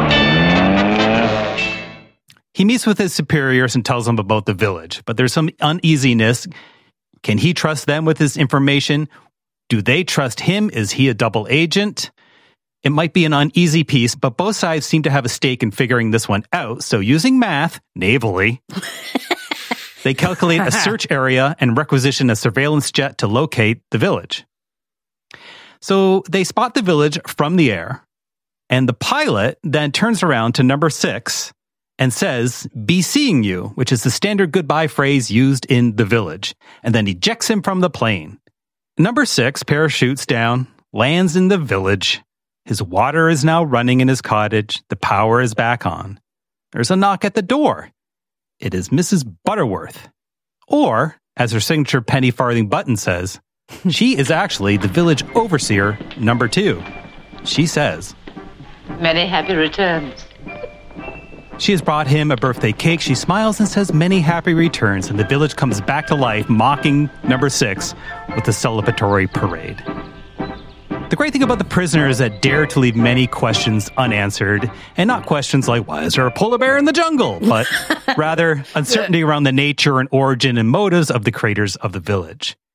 He meets with his superiors and tells them about the village, but there's some uneasiness. Can he trust them with his information? Do they trust him? Is he a double agent? It might be an uneasy piece, but both sides seem to have a stake in figuring this one out. So using math, navally, they calculate a search area and requisition a surveillance jet to locate the village. So they spot the village from the air, and the pilot then turns around to number six and says, "Be seeing you," which is the standard goodbye phrase used in the village, and then ejects him from the plane. Number six parachutes down, lands in the village. His water is now running in his cottage. The power is back on. There's a knock at the door. It is Missus Butterworth. Or, as her signature penny farthing button says, she is actually the village overseer number two. She says, "Many happy returns." She has brought him a birthday cake. She smiles and says, "Many happy returns," and the village comes back to life, mocking number six with a celebratory parade. The great thing about the prisoner is that dare to leave many questions unanswered, and not questions like, why is there a polar bear in the jungle? But rather uncertainty around the nature and origin and motives of the creators of the village.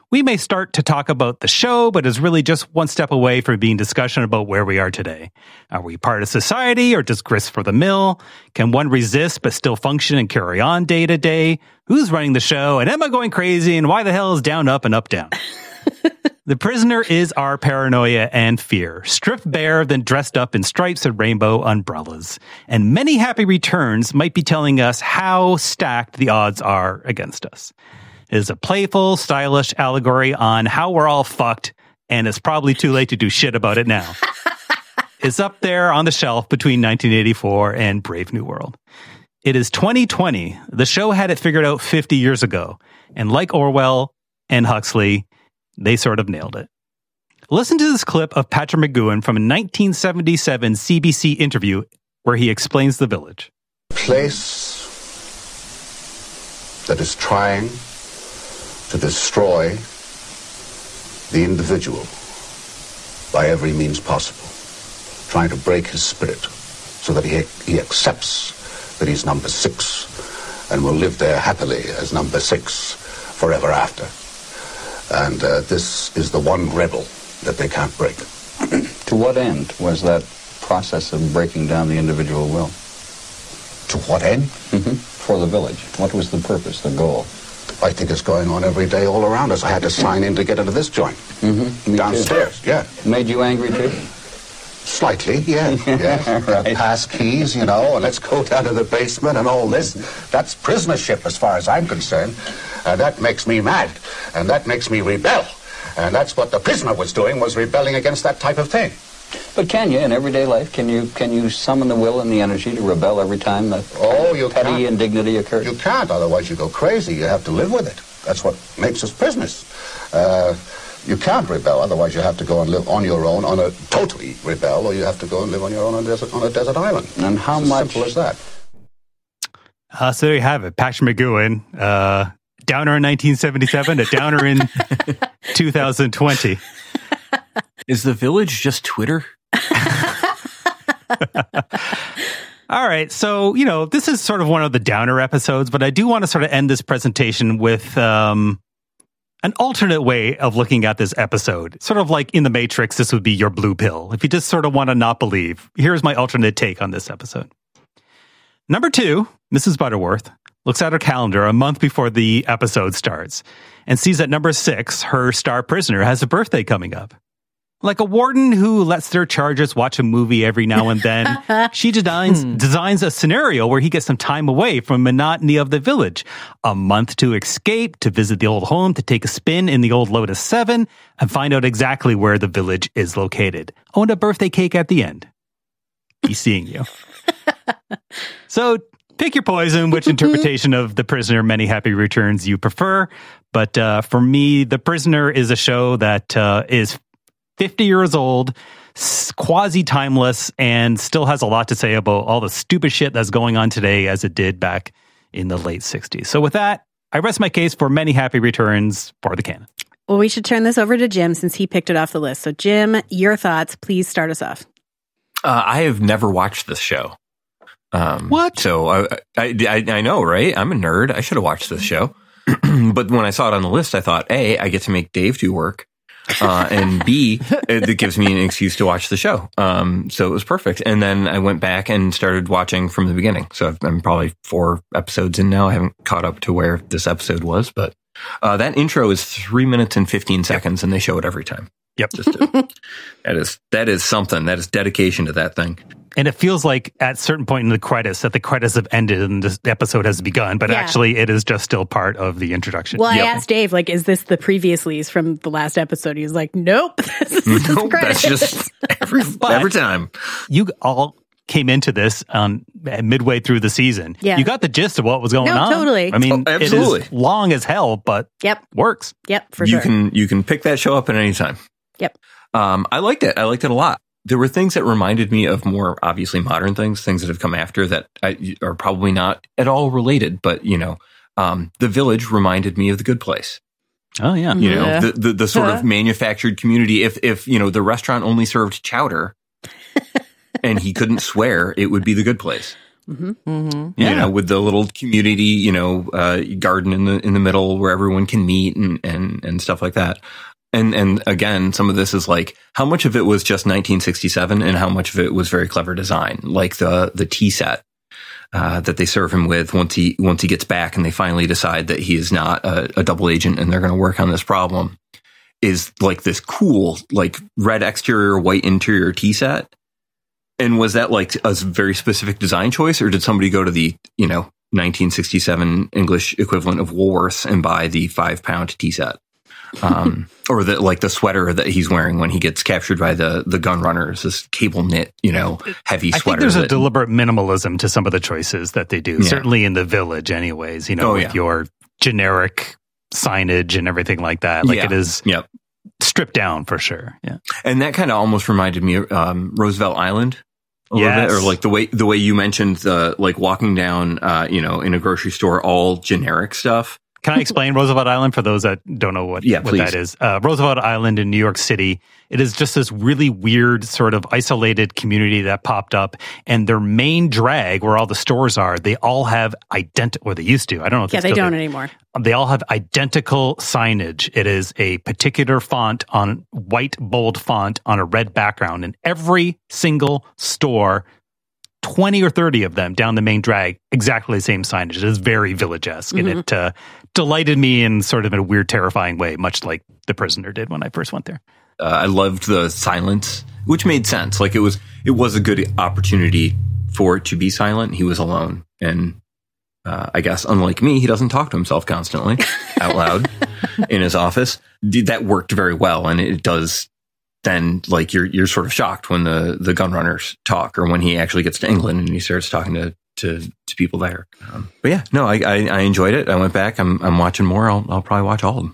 We may start to talk about the show, but is really just one step away from being discussion about where we are today. Are we part of society or just grist for the mill? Can one resist but still function and carry on day to day? Who's running the show? And am I going crazy? And why the hell is down, up, and up, down? The Prisoner is our paranoia and fear, stripped bare, then dressed up in stripes and rainbow umbrellas. And many happy returns might be telling us how stacked the odds are against us. It is a playful, stylish allegory on how we're all fucked, and it's probably too late to do shit about it now. It's up there on the shelf between nineteen eighty-four and Brave New World. It is twenty twenty. The show had it figured out fifty years ago. And like Orwell and Huxley, they sort of nailed it. Listen to this clip of Patrick McGoohan from a nineteen seventy-seven C B C interview where he explains The Village. A place that is trying to destroy the individual by every means possible, trying to break his spirit so that he, he accepts that he's number six and will live there happily as number six forever after. And uh, this is the one rebel that they can't break. To what end was that process of breaking down the individual will? To what end? Mm-hmm. For the village. What was the purpose, the goal? I think it's going on every day all around us. I had to sign in to get into this joint. Mm-hmm. Downstairs, too. yeah. Made you angry, too? Slightly, yeah. yeah. Right. Pass keys, you know, and let's go down to the basement and all this. That's prisonership as far as I'm concerned. And that makes me mad. And that makes me rebel. And that's what the prisoner was doing, was rebelling against that type of thing. But can you, in everyday life, can you can you summon the will and the energy to rebel every time that oh, you petty can't. indignity occurs? You can't, otherwise you go crazy. You have to live with it. That's what makes us prisoners. Uh, you can't rebel, otherwise you have to go and live on your own, on a totally rebel, or you have to go and live on your own on a desert, on a desert island. And how it's much... as simple as that. Uh, so there you have it. Patrick McGoohan, uh, downer in nineteen seventy-seven, a downer in two thousand twenty. Is The Village just Twitter? All right. So, you know, this is sort of one of the downer episodes, but I do want to sort of end this presentation with um, an alternate way of looking at this episode. Sort of like in The Matrix, this would be your blue pill. If you just sort of want to not believe, here's my alternate take on this episode. Number two, Missus Butterworth looks at her calendar a month before the episode starts and sees that number six, her star prisoner, has a birthday coming up. Like a warden who lets their charges watch a movie every now and then, she designs, hmm. designs a scenario where he gets some time away from monotony of the village. A month to escape, to visit the old home, to take a spin in the old Lotus seven, and find out exactly where the village is located. Oh, and a birthday cake at the end. He's seeing you. So pick your poison, which interpretation of The Prisoner, Many Happy Returns you prefer. But uh, for me, The Prisoner is a show that uh, is fifty years old, quasi-timeless, and still has a lot to say about all the stupid shit that's going on today as it did back in the late sixties. So with that, I rest my case for Many Happy Returns for the canon. Well, we should turn this over to Jim since he picked it off the list. So Jim, your thoughts, please start us off. Uh, I have never watched this show. Um, what? So I, I, I, I know, right? I'm a nerd. I should have watched this show. But when I saw it on the list, I thought, A, I get to make Dave do work. Uh, and B, it, it gives me an excuse to watch the show. Um, so it was perfect. And then I went back and started watching from the beginning. So I'm probably four episodes in now. I haven't caught up to where this episode was, but uh, that intro is three minutes and fifteen seconds, and they show it every time. Yep. Just to, that is that is something. That is dedication to that thing. And it feels like at a certain point in the credits that the credits have ended and this episode has begun, but yeah. actually it is just still part of the introduction. Well, yep. I asked Dave, like, is this the previouslys from the last episode? He was like, nope. This is nope, that's just every, every time. You all came into this um, midway through the season. Yeah. You got the gist of what was going no, on. totally. I mean, oh, absolutely. It is long as hell, but yep. works. Yep, for you sure. Can, you can pick that show up at any time. Yep. Um, I liked it. I liked it a lot. There were things that reminded me of more obviously modern things, things that have come after that I, are probably not at all related. But, you know, um, The Village reminded me of The Good Place. Oh, yeah. You know, yeah. the, the, the sort of manufactured community. If, if, you know, the restaurant only served chowder and he couldn't swear, it would be The Good Place. Mm-hmm. Mm-hmm. You know, with the little community, you know, uh, garden in the in the middle where everyone can meet and and and stuff like that. And and again, some of this is like how much of it was just nineteen sixty-seven and how much of it was very clever design, like the the tea set uh, that they serve him with once he once he gets back and they finally decide that he is not a, a double agent and they're going to work on this problem. Is like this cool, like red exterior, white interior tea set. And was that like a very specific design choice, or did somebody go to the, you know, nineteen sixty-seven English equivalent of Woolworths and buy the five pound tea set? Um, or the, like the sweater that he's wearing when he gets captured by the, the gun runners, this cable knit, you know, heavy sweater. I think there's that, a deliberate minimalism to some of the choices that they do, Yeah. certainly in the Village anyways, you know, Oh, with yeah. your generic signage and everything like that. Like Yeah. it is Yep. stripped down for sure. Yeah. And that kind of almost reminded me of um, Roosevelt Island a little Yes. bit, or like the way the way you mentioned the like walking down, uh, you know, in a grocery store, all generic stuff. Can I explain Roosevelt Island for those that don't know what, Yeah, what please. that is? Uh, Roosevelt Island in New York City, it is just this really weird sort of isolated community that popped up, and their main drag, where all the stores are, they all have identical, or they used to. I don't know if Yeah, they they still don't do. anymore. They all have identical signage. It is a particular font on white bold font on a red background, and every single store, twenty or thirty of them down the main drag, exactly the same signage. It is very Village-esque, Mm-hmm. and it uh, delighted me in sort of a weird, terrifying way, much like The Prisoner did when I first went there. Uh, I loved the silence, which made sense. Like it was, it was a good opportunity for it to be silent. He was alone, and uh, I guess unlike me, he doesn't talk to himself constantly out loud in his office. Did that worked very well, and it does. Then, like you're you're sort of shocked when the the gun runners talk, or when he actually gets to England and he starts talking to to, to people there. Um, but yeah, no, I, I I enjoyed it. I went back. I'm I'm watching more. I'll I'll probably watch all of them.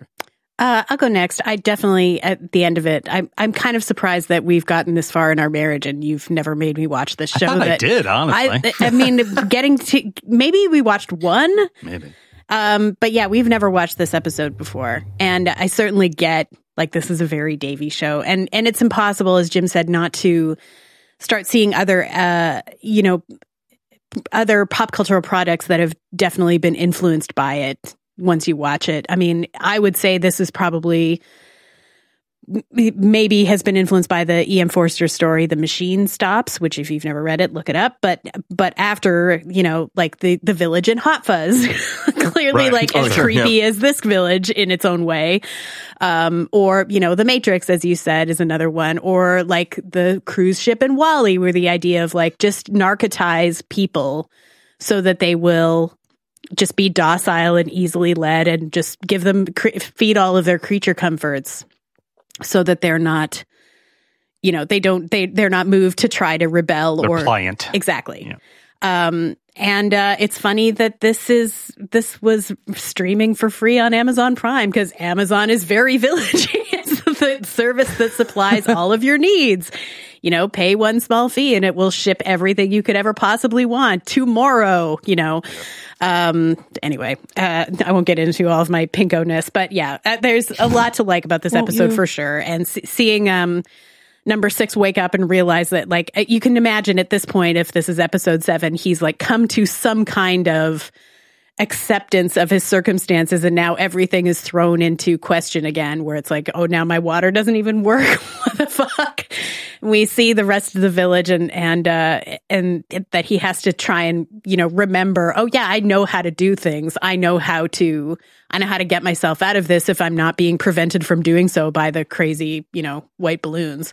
Uh, I'll go next. I definitely, at the end of it, I'm I'm kind of surprised that we've gotten this far in our marriage and you've never made me watch this show. I thought that I did, honestly. I, I mean, getting to maybe we watched one, Maybe. um, but yeah, we've never watched this episode before, and I certainly get like this is a very Davy show, and and it's impossible, as Jim said, not to start seeing other, uh, you know, other pop cultural products that have definitely been influenced by it. Once you watch it, I mean, I would say this is probably maybe has been influenced by the E M Forster story, The Machine Stops, which if you've never read it, look it up. But but after, you know, like the the Village and Hot Fuzz, clearly Right. like Oh, as sure, creepy yeah. as this village in its own way. Um, or, you know, The Matrix, as you said, is another one. Or like the cruise ship in Wall-E, where the idea of like just narcotize people so that they will just be docile and easily led, and just give them cre- feed all of their creature comforts so that they're not, you know, they don't they they're not moved to try to rebel They're or pliant. exactly. Yeah. Um, and uh, it's funny that this is this was streaming for free on Amazon Prime, because Amazon is very villagey. It's the service that supplies all of your needs. You know, pay one small fee and it will ship everything you could ever possibly want tomorrow, you know. Um, anyway, uh, I won't get into all of my pinko-ness, but yeah, uh, there's a lot to like about this Well, episode you- for sure. And see- seeing um, number six wake up and realize that, like, uh, you can imagine at this point, if this is episode seven, he's like come to some kind of acceptance of his circumstances, and now everything is thrown into question again, where it's like, oh, now my water doesn't even work. What the fuck? We see the rest of the village, and and uh and that he has to try and, you know, remember, oh yeah, I know how to do things. I know how to I know how to get myself out of this if I'm not being prevented from doing so by the crazy, you know, white balloons.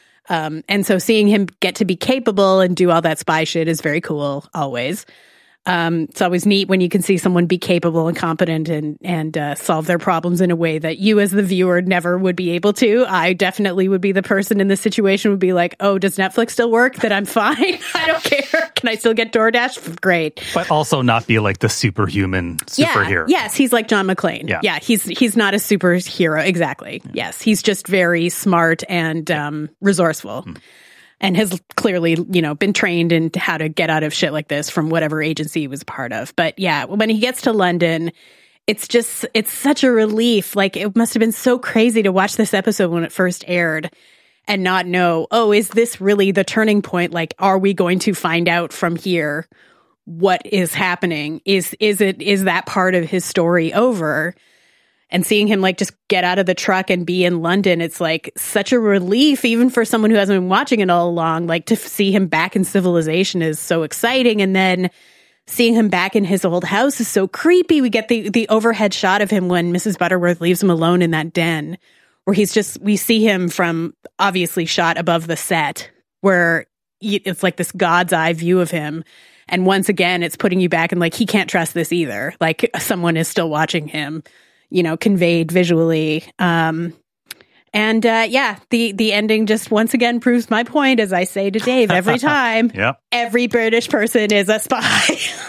Um, and so seeing him get to be capable and do all that spy shit is very cool, always. Um, it's always neat when you can see someone be capable and competent and and uh, solve their problems in a way that you as the viewer never would be able to. I definitely would be the person in this situation would be like, oh, does Netflix still work? That I'm fine. I don't care. Can I still get DoorDash? Great. But also not be like the superhuman superhero. Yeah, yes, he's like John McClane. Yeah. Yeah, he's he's not a superhero. Exactly. Yeah. Yes, he's just very smart and um, resourceful. Hmm. And has clearly, you know, been trained in how to get out of shit like this from whatever agency he was a part of. But yeah, when he gets to London, it's just, it's such a relief. Like, it must have been so crazy to watch this episode when it first aired and not know, oh, is this really the turning point? Like, are we going to find out from here what is happening? Is is it is that part of his story over? And seeing him like just get out of the truck and be in London, it's like such a relief, even for someone who hasn't been watching it all along. Like to see him back in civilization is so exciting. And then seeing him back in his old house is so creepy. We get the, the overhead shot of him when Missus Butterworth leaves him alone in that den, where he's just, we see him from obviously shot above the set, where it's like this God's eye view of him. And once again, it's putting you back and like, he can't trust this either. Like someone is still watching him, you know, conveyed visually. Um, and uh, yeah, the, the ending just once again proves my point, as I say to Dave every time. Yep. Every British person is a spy.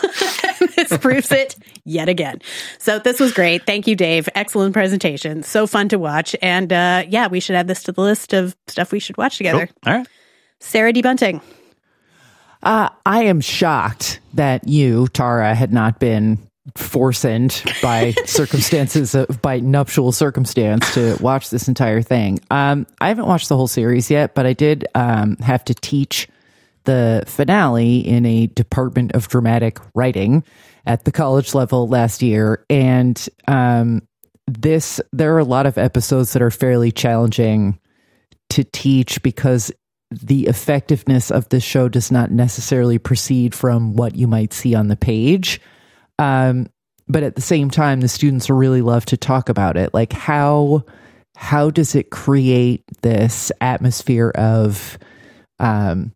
This proves it yet again. So this was great. Thank you, Dave. Excellent presentation. So fun to watch. And uh, yeah, we should add this to the list of stuff we should watch together. Cool. All right. Sarah D. Bunting. Uh, I am shocked that you, Tara, had not been forced by circumstances of, by nuptial circumstance to watch this entire thing. Um, I haven't watched the whole series yet, but I did um, have to teach the finale in a department of dramatic writing at the college level last year. And um, this, there are a lot of episodes that are fairly challenging to teach because the effectiveness of this show does not necessarily proceed from what you might see on the page. Um, but at the same time, the students really love to talk about it. Like how, how does it create this atmosphere of, um,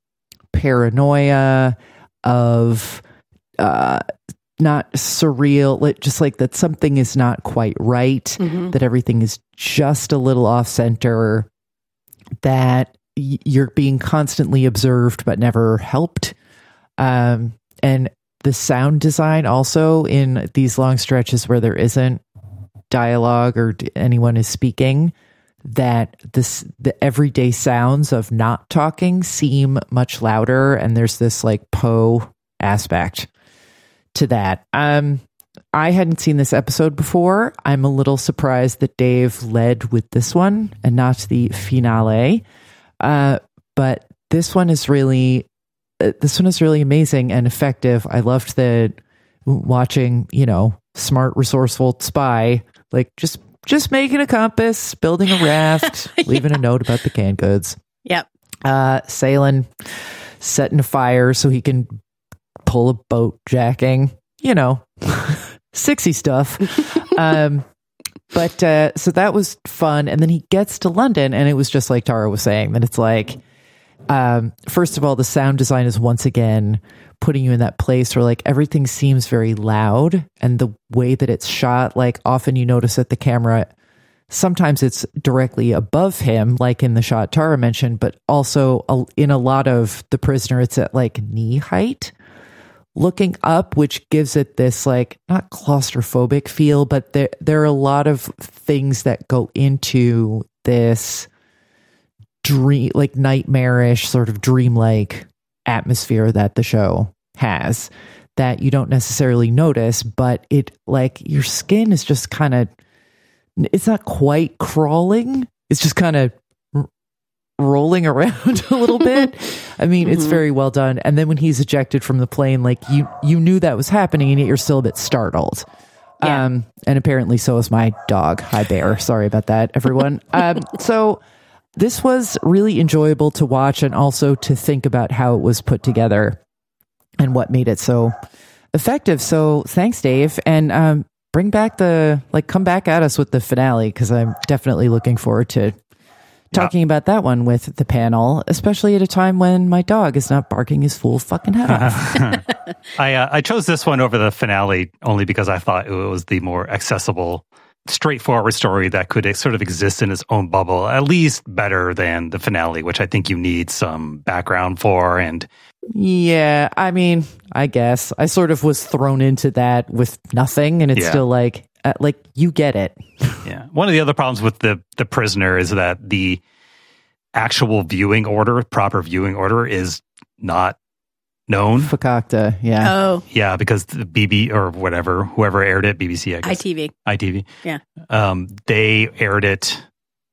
paranoia, of, uh, not surreal, like just like that something is not quite right, mm-hmm. that everything is just a little off center, that y- you're being constantly observed, but never helped. Um, and, the sound design also in these long stretches where there isn't dialogue or anyone is speaking, that this the everyday sounds of not talking seem much louder, and there's this like Poe aspect to that. Um, I hadn't seen this episode before. I'm a little surprised that Dave led with this one and not the finale. Uh, but this one is really. This one is really amazing and effective. I loved that watching, you know, smart, resourceful spy, like just, just making a compass, building a raft, yeah. leaving a note about the canned goods. Yep. Uh, sailing, setting a fire so he can pull a boat jacking, you know, sexy stuff. um, but, uh, so that was fun. And then he gets to London and it was just like Tara was saying, that it's like, Um, first of all, the sound design is once again putting you in that place where like everything seems very loud, and the way that it's shot, like often you notice that the camera, sometimes it's directly above him, like in the shot Tara mentioned, but also a, in a lot of The Prisoner, it's at like knee height looking up, which gives it this like not claustrophobic feel, but there, there are a lot of things that go into this dream, like nightmarish sort of dreamlike atmosphere that the show has that you don't necessarily notice, but it like your skin is just kind of, it's not quite crawling. It's just kind of r- rolling around a little bit. I mean, mm-hmm. It's very well done. And then when he's ejected from the plane, like you, you knew that was happening and yet you're still a bit startled. Yeah. Um, and apparently so is my dog. Hi, Bear. Sorry about that, everyone. um, so this was really enjoyable to watch and also to think about how it was put together and what made it so effective. So thanks, Dave. And um, bring back the, like, come back at us with the finale, because I'm definitely looking forward to talking yeah. about that one with the panel, especially at a time when my dog is not barking his full fucking head off. I, uh, I chose this one over the finale only because I thought it was the more accessible, straightforward story that could sort of exist in its own bubble, at least better than the finale, which I think you need some background for. And yeah, I mean, I guess I sort of was thrown into that with nothing, and it's yeah. still like, uh, like you get it. Yeah. One of the other problems with the the Prisoner is that the actual viewing order, proper viewing order, is not known. Fakakta, yeah. Oh. Yeah, because the B B or whatever, whoever aired it, B B C, I guess. I T V. I T V. Yeah. Um, they aired it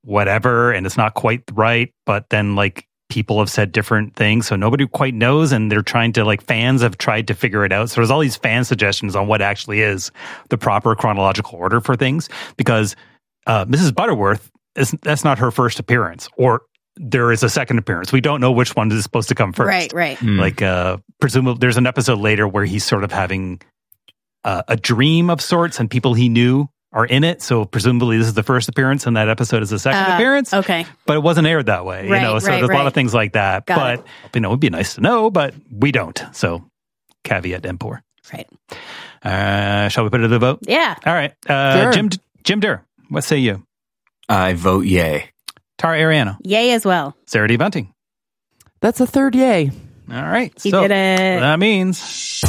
whatever, and it's not quite right, but then like people have said different things, so nobody quite knows, and they're trying to, like, fans have tried to figure it out. So there's all these fan suggestions on what actually is the proper chronological order for things, because uh, Missus Butterworth, is, that's not her first appearance, or there is a second appearance. We don't know which one is supposed to come first. Right, right. Mm. Like, uh, presumably, there's an episode later where he's sort of having uh, a dream of sorts, and people he knew are in it, so presumably this is the first appearance, and that episode is the second Uh, appearance. okay. But it wasn't aired that way, Right, you know. So right, there's a lot right. of things like that. Got but it. you know, it'd be nice to know, but we don't. So caveat emptor. Right. Uh, shall we put it to the vote? Yeah. All right. Uh, Sure. Jim Jim Durr, what say you? I vote yay. Tara Ariano, Yay as well. Sarah D. Bunting. That's a third yay. All right. He so did it. That means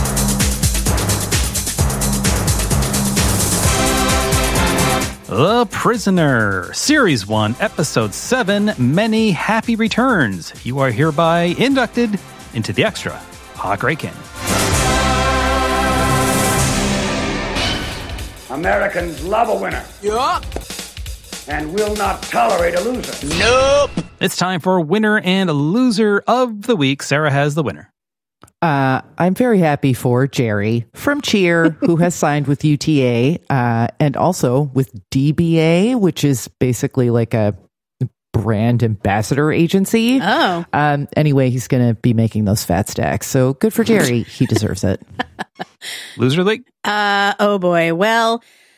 The Prisoner, Series one, Episode seven, Many Happy Returns. You are hereby inducted into the Extra Hot Great Canon. Americans love a winner. Yup. And will not tolerate a loser. Nope. It's time for winner and loser of the week. Sarah has the winner. Uh, I'm very happy for Jerry from Cheer, who has signed with U T A uh, and also with D B A, which is basically like a brand ambassador agency. Oh. Um, anyway, he's going to be making those fat stacks. So good for Jerry. He deserves it. Loser of the week? Uh, oh boy. Well,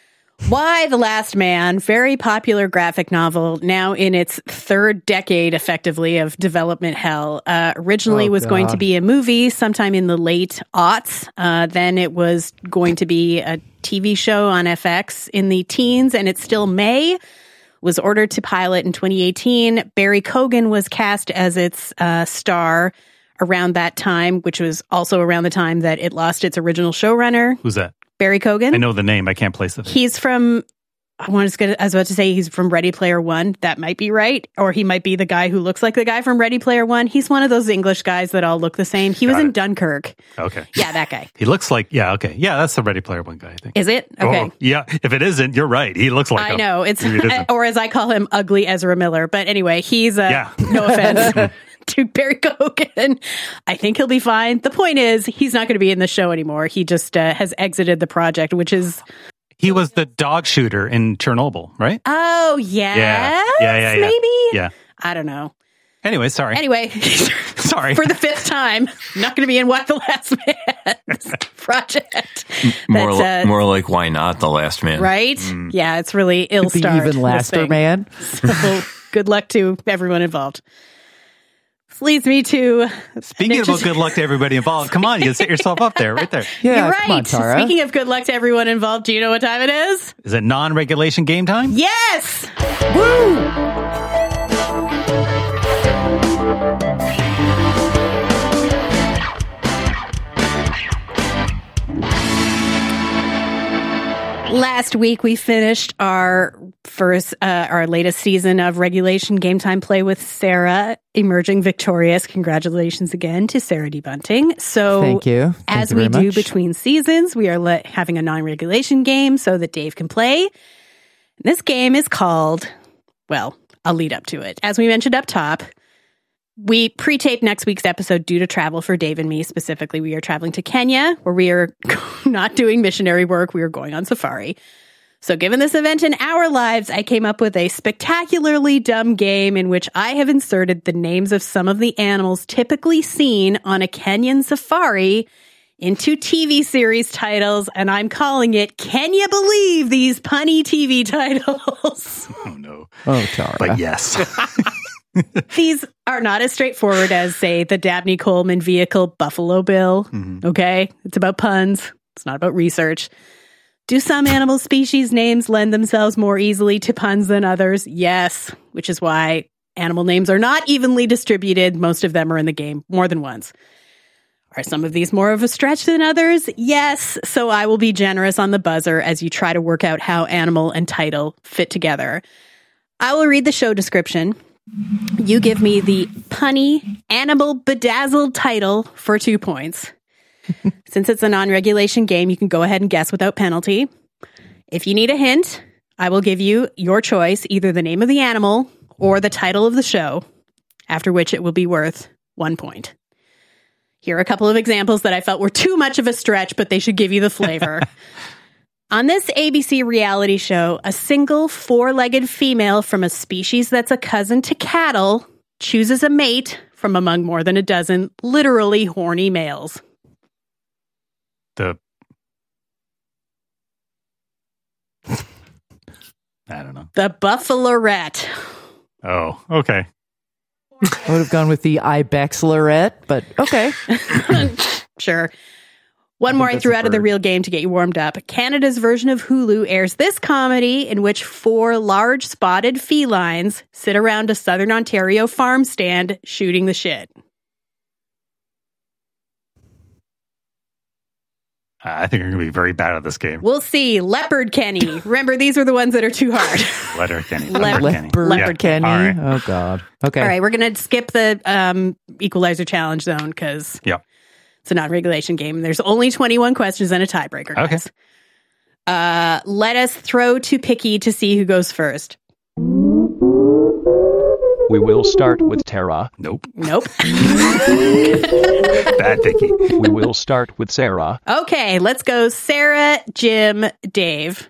Why the Last Man, very popular graphic novel, now in its third decade, effectively, of development hell. Uh, originally Oh, was going God. to be a movie sometime in the late aughts. Uh, then it was going to be a T V show on F X in the teens, and it still may. Was ordered to pilot in twenty eighteen. Barry Cogan was cast as its uh, star around that time, which was also around the time that it lost its original showrunner, Who's that? Barry Cogan. I know the name. I can't place the thing. He's from, I want to, I was about to say he's from Ready Player One. That might be right. Or he might be the guy who looks like the guy from Ready Player One. He's one of those English guys that all look the same. He was Got in it. Dunkirk. Okay. Yeah, that guy. He looks like, yeah, okay. Yeah, that's the Ready Player One guy, I think. Is it? Okay. Oh, yeah. If it isn't, you're right. He looks like I him. know. It's, Maybe it isn't. or as I call him, ugly Ezra Miller. But anyway, he's, uh, Yeah. no offense to Barry Cogan. I think he'll be fine. The point is, he's not going to be in the show anymore. He just uh, has exited the project, which is, He was the dog shooter in Chernobyl, right? oh, yes, Yeah. Yeah, yeah, yeah. maybe? Yeah. I don't know. Anyway, sorry. Anyway, Sorry. for the fifth time, not going to be in What the Last Man project. More, That's, li- uh, more like why not the last man? Right? Mm. Yeah, it's really ill Could be starred. even Laster Man. So good luck to everyone involved. This leads me to Speaking about good luck to everybody involved, come on, you set yourself up there, right there. Yeah, You're right. come on, Tara. Speaking of good luck to everyone involved, do you know what time it is? Is it non-regulation game time? Yes! Last week we finished our first, uh, our latest season of Regulation Game Time Play with Sarah, emerging victorious. Congratulations again to Sarah D. Bunting. So, Thank you. Thank as you we very do much. between seasons, we are let, having a non-regulation game so that Dave can play. This game is called, well, I'll lead up to it. As we mentioned up top, we pre-taped next week's episode due to travel for Dave and me. Specifically, we are traveling to Kenya, where we are not doing missionary work. We are going on safari. So given this event in our lives, I came up with a spectacularly dumb game in which I have inserted the names of some of the animals typically seen on a Kenyan safari into T V series titles, and I'm calling it Can You Believe These Punny T V Titles? Oh, no. Oh, Tara. But yes. These are not as straightforward as, say, the Dabney Coleman vehicle Buffalo Bill. Mm-hmm. Okay? It's about puns. It's not about research. Do some animal species names lend themselves more easily to puns than others? Yes, which is why animal names are not evenly distributed. Most of them are in the game more than once. Are some of these more of a stretch than others? Yes. So I will be generous on the buzzer as you try to work out how animal and title fit together. I will read the show description. You give me the punny, animal bedazzled title for two points. Since it's a non-regulation game, you can go ahead and guess without penalty. If you need a hint, I will give you your choice, either the name of the animal or the title of the show, after which it will be worth one point. Here are a couple of examples that I felt were too much of a stretch, but they should give you the flavor. On this A B C reality show, a single four-legged female from a species that's a cousin to cattle chooses a mate from among more than a dozen literally horny males. The I don't know. The Buffalorette. Oh, okay. I would have gone with the Ibex Lorette, but okay. Sure. One more I threw out of the real game to get you warmed up. Canada's version of Hulu airs this comedy in which four large spotted felines sit around a Southern Ontario farm stand shooting the shit. I think you're going to be very bad at this game. We'll see. Leopard Kenny. Remember, these are the ones that are too hard. Leopard Kenny. Leopard, Leopard Kenny. Leopard Leopard Kenny. Kenny. Oh, God. Okay. All right, we're going to skip the um, Equalizer Challenge zone because yeah. it's a non-regulation game. There's only twenty-one questions and a tiebreaker, guys. Okay. Uh, let us throw to Picky to see who goes first. We will start with Tara. Nope. Nope. Bad Picky. We will start with Sarah. Okay, let's go Sarah, Jim, Dave.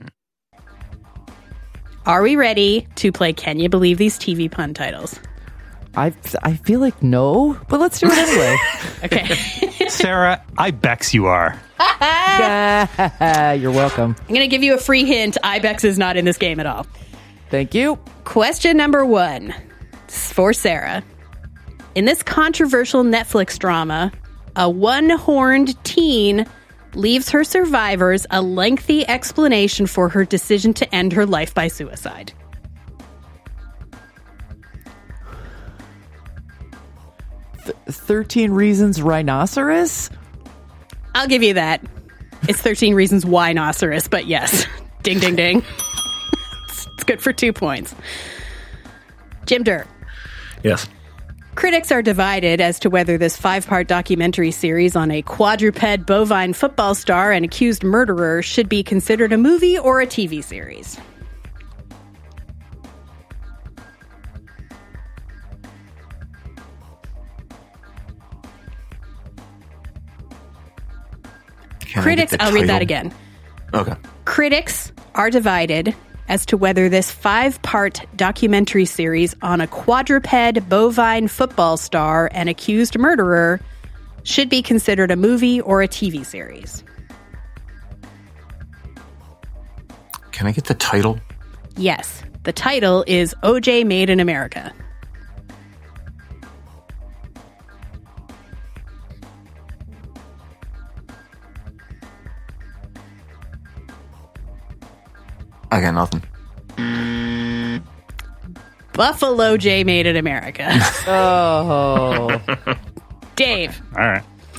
Are we ready to play Can You Believe These T V Pun Titles? I I feel like no, but let's do it anyway. Okay. Sarah, I bex you are. You're welcome. I'm going to give you a free hint. Ibex is not in this game at all. Thank you. Question number one. This is for Sarah. In this controversial Netflix drama, a one-horned teen leaves her survivors a lengthy explanation for her decision to end her life by suicide. Th- thirteen Reasons Rhinoceros? I'll give you that. It's thirteen Reasons Why Rhinoceros, but yes. Ding, ding, ding. it's, it's good for two points. Jim Durr. Yes. Critics are divided as to whether this five-part documentary series on a quadruped bovine football star and accused murderer should be considered a movie or a T V series. Can Critics, I get the I'll read that title? again. Okay. Critics are divided as to whether this five-part documentary series on a quadruped bovine football star and accused murderer should be considered a movie or a T V series. Can I get the title? Yes. The title is O J Made in America. I got nothing. Buffalo J Made in America. Oh. Dave. All right.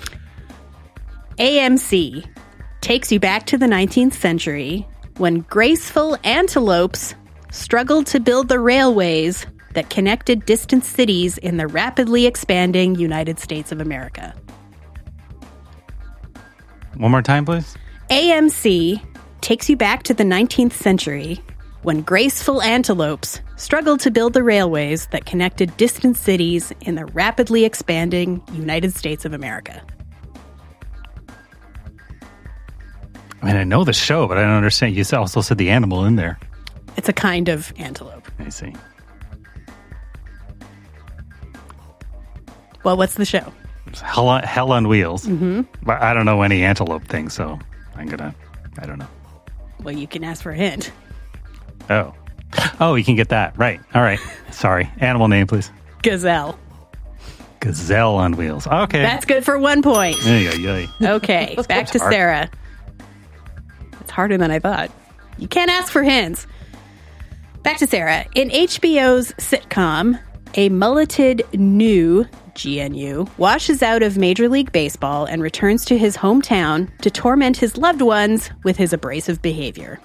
A M C takes you back to the nineteenth century when graceful antelopes struggled to build the railways that connected distant cities in the rapidly expanding United States of America. One more time, please. A M C takes you back to the nineteenth century when graceful antelopes struggled to build the railways that connected distant cities in the rapidly expanding United States of America. I mean, I know the show, but I don't understand. You also said the animal in there. It's a kind of antelope. I see. Well, what's the show? It's Hell on, Hell on Wheels. Mm-hmm. But I don't know any antelope thing, so I'm going to, I don't know. Well, you can ask for a hint. Oh. Oh, you can get that. Right. All right. Sorry. Animal name, please. Gazelle. Gazelle on wheels. Okay. That's good for one point. Ay, ay, ay. Okay, back to hard. Sarah. It's harder than I thought. You can't ask for hints. Back to Sarah. In H B O's sitcom, a mulleted new G N U washes out of Major League Baseball and returns to his hometown to torment his loved ones with his abrasive behavior.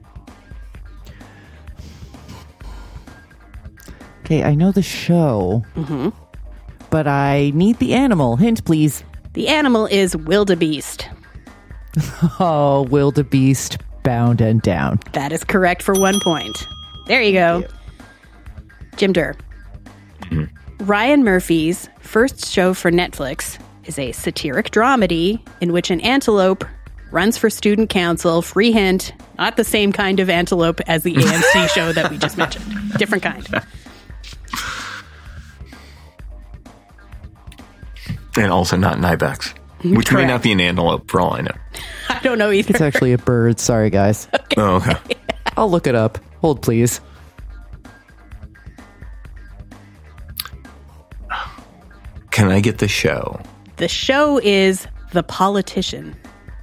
Okay, I know the show, Mm-hmm. but I need the animal. Hint, please. The animal is wildebeest. Oh, wildebeest. Bound and Down. That is correct for one point. There you go. Jim Durr. Mm-hmm. Ryan Murphy's first show for Netflix is a satiric dramedy in which an antelope runs for student council. Free hint, not the same kind of antelope as the A M C show that we just mentioned. Different kind. And also not an ibex, which Correct. may not be an antelope for all I know. I don't know either. It's actually a bird. Sorry, guys. Okay. Oh, okay. I'll look it up. Hold, please. Can I get the show? The show is The Politician.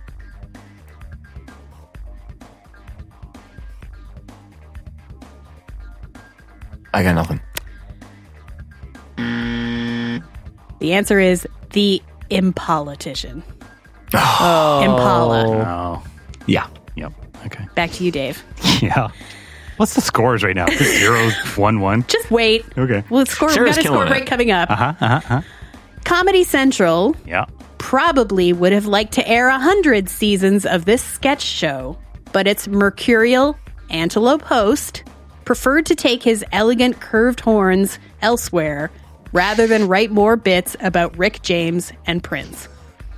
I got nothing. The answer is The Impolitician. Oh. Impala. Oh. Yeah. Yep. Okay. Back to you, Dave. Yeah. What's the scores right now? Zero, one, one. Just wait. Okay. We'll score. Sarah's We've got a score killing break it. coming up. Uh huh. Uh huh. Uh-huh. Comedy Central Yeah. probably would have liked to air a hundred seasons of this sketch show, but its mercurial antelope host preferred to take his elegant curved horns elsewhere rather than write more bits about Rick James and Prince.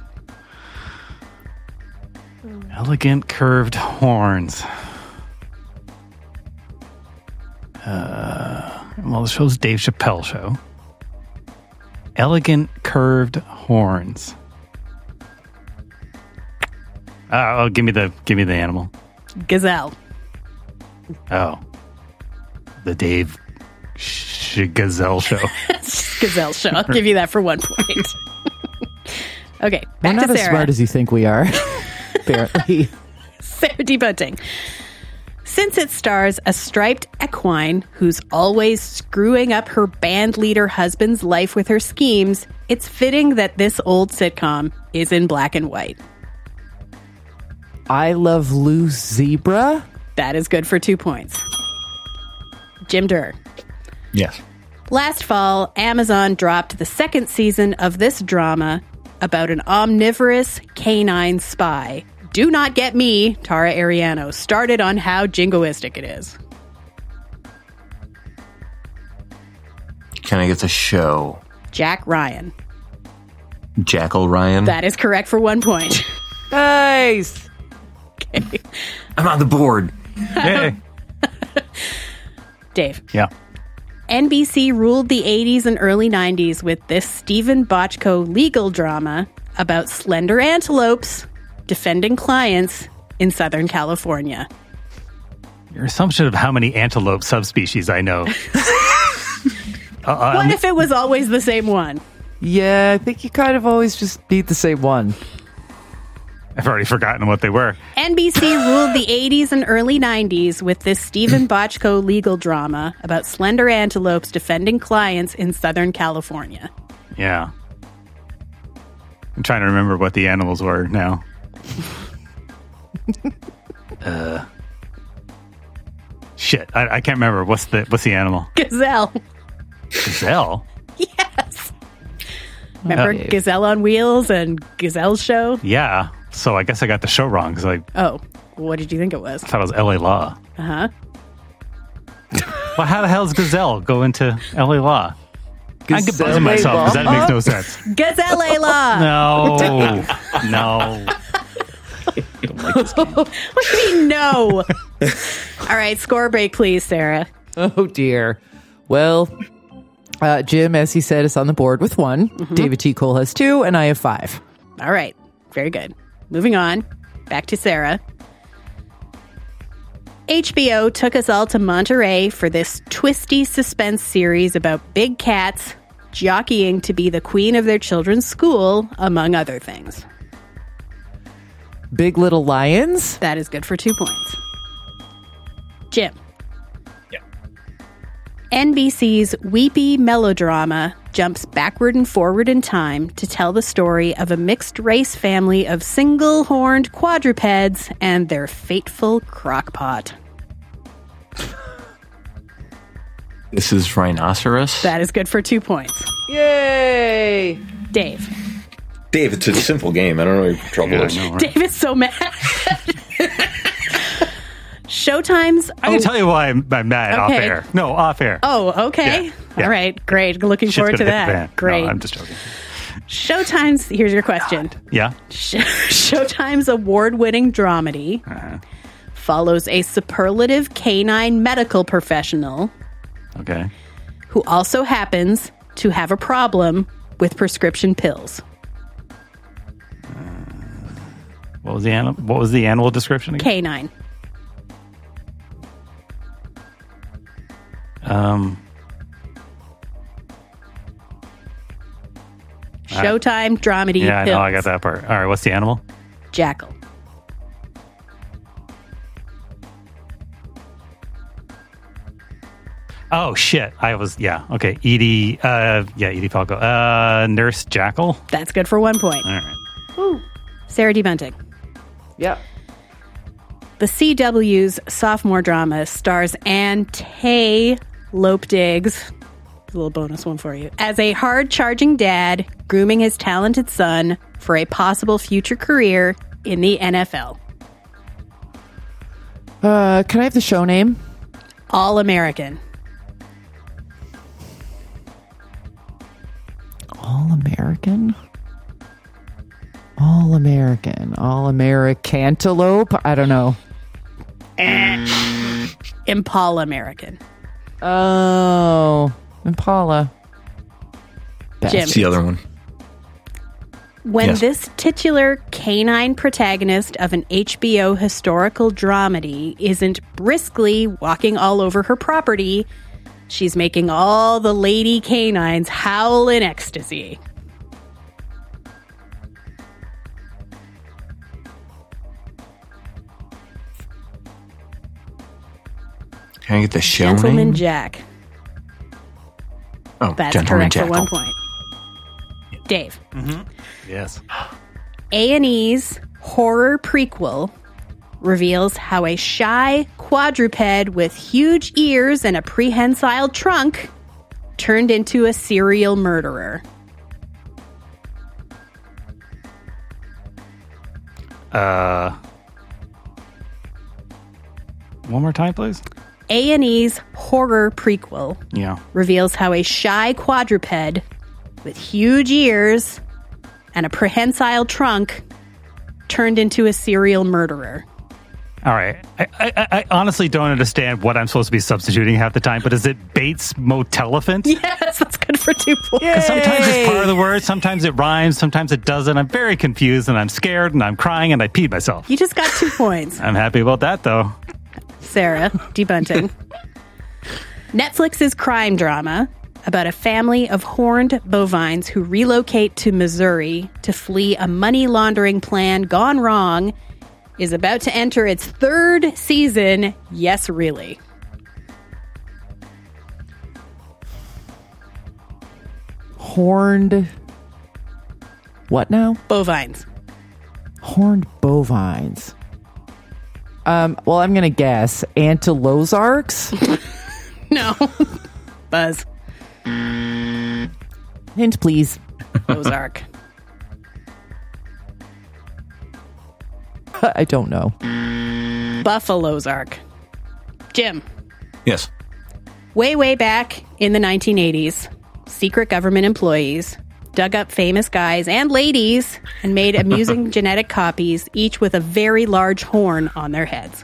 Elegant curved horns. Uh, well, the show's Dave Chappelle show. Elegant curved horns. Uh, oh, give me the give me the animal. Gazelle. Oh, the Dave Sh- Gazelle show. Gazelle show. I'll give you that for one point. Okay, We're back not to as Sarah. smart as you think we are, apparently. Sarah Debunting. Since it stars a striped equine who's always screwing up her band leader husband's life with her schemes, it's fitting that this old sitcom is in black and white. I Love Lou Zebra. That is good for two points. Jim Durr. Yes. Last fall, Amazon dropped the second season of this drama about an omnivorous canine spy. Do not get me, Tara Ariano, started on how jingoistic it is. Can I get the show? Jack Ryan. Jackal Ryan? That is correct for one point. Nice. Okay. I'm on the board. Yay. Dave. Yeah. N B C ruled the eighties and early nineties with this Stephen Bochco legal drama about slender antelopes defending clients in Southern California. Your assumption of how many antelope subspecies I know. uh, What if it was always the same one? Yeah, I think you kind of always just need the same one. I've already forgotten what they were. N B C ruled the eighties and early nineties with this Stephen Bochco legal drama about slender antelopes defending clients in Southern California. Yeah. I'm trying to remember what the animals were now. uh, shit, I, I can't remember. What's the what's the animal? Gazelle. Gazelle? Yes. Remember Uh, Gazelle on Wheels and Gazelle Show? Yeah. So I guess I got the show wrong because I Oh, what did you think it was? thought it was L A Law. Uh-huh. Well, how the hell does Gazelle go into L A Law? I'm Gazelle buzzing myself because that Law? makes no sense. Gazelle Law. No. No. What do you mean, no? All right, score break, please, Sarah. Oh, dear. Well, uh, Jim, as he said, is on the board with one. Mm-hmm. David T. Cole has two, and I have five. All right, very good. Moving on, back to Sarah. H B O took us all to Monterey for this twisty suspense series about big cats jockeying to be the queen of their children's school, among other things. Big Little Lions. That is good for two points. Jim. Yeah. N B C's weepy melodrama jumps backward and forward in time to tell the story of a mixed-race family of single-horned quadrupeds and their fateful crockpot. This is Rhinoceros? That is good for two points. Yay! Dave. Dave, it's a simple game. I don't know what your trouble Yeah, is. I know, right? Dave is so mad. Showtime's. I can oh, tell you why I'm, I'm mad off Okay. air. No, off air. Oh, okay. Yeah, yeah. All right. Great. Looking Shit's forward to gonna hit the that. fan. Great. No, I'm just joking. Showtime's. Here's your question. Yeah. Sh- Showtime's award-winning dramedy Uh-huh. follows a superlative canine medical professional Okay. who also happens to have a problem with prescription pills. What was the animal? What was the animal description again? Canine. Um. Showtime dramedy Yeah, I pills. know. I got that part. All right. What's the animal? Jackal. Oh shit! I was yeah. Okay. Edie. Uh. Yeah. Edie Falco. Uh. Nurse Jackal. That's good for one point. All right. Ooh. Sarah D. Bunting. Yep. The C W's sophomore drama stars Anne Tay Lopediggs. A little bonus one for you. As a hard-charging dad grooming his talented son for a possible future career in the N F L. Uh, can I have the show name? All American. All American? All American. All Americantaloupe? I don't know. Eh. Impala American. Oh, Impala. Jim. That's the other one. When Yes. this titular canine protagonist of an H B O historical dramedy isn't briskly walking all over her property, she's making all the lady canines howl in ecstasy. Can I get the show Gentleman name? Jack. Oh, That's Gentleman correct Jackal. for one point. Dave. Yes. A and E's horror prequel reveals how a shy quadruped with huge ears and a prehensile trunk turned into a serial murderer. Uh. One more time, please. A and E's horror prequel Yeah. reveals how a shy quadruped with huge ears and a prehensile trunk turned into a serial murderer. All right. I, I, I honestly don't understand what I'm supposed to be substituting half the time, but is it Bates Motelephant? Yes, that's good for two points. Because sometimes it's part of the word, sometimes it rhymes, sometimes it doesn't. I'm very confused and I'm scared and I'm crying and I peed myself. You just got two points. I'm happy about that, though. Sarah debunting. Netflix's crime drama about a family of horned bovines who relocate to Missouri to flee a money laundering plan gone wrong is about to enter its third season. Yes, really. Horned. What now? Bovines. Horned bovines. Um, well, I'm going to guess Ankylosarks. No. Buzz. Hint, please. Ozark. I don't know. Buffalozark. Jim. Yes. Way, way back in the nineteen eighties, secret government employees dug up famous guys and ladies and made amusing genetic copies, each with a very large horn on their heads.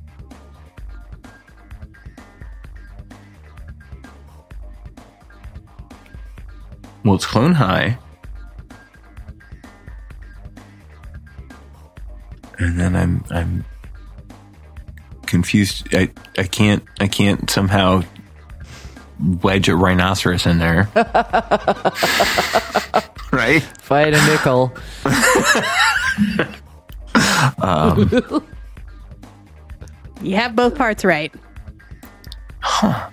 Well, it's Clone High. And then I'm I'm confused. I, I can't I can't somehow wedge a rhinoceros in there. Right? Fight a nickel. um, You have both parts right. huh.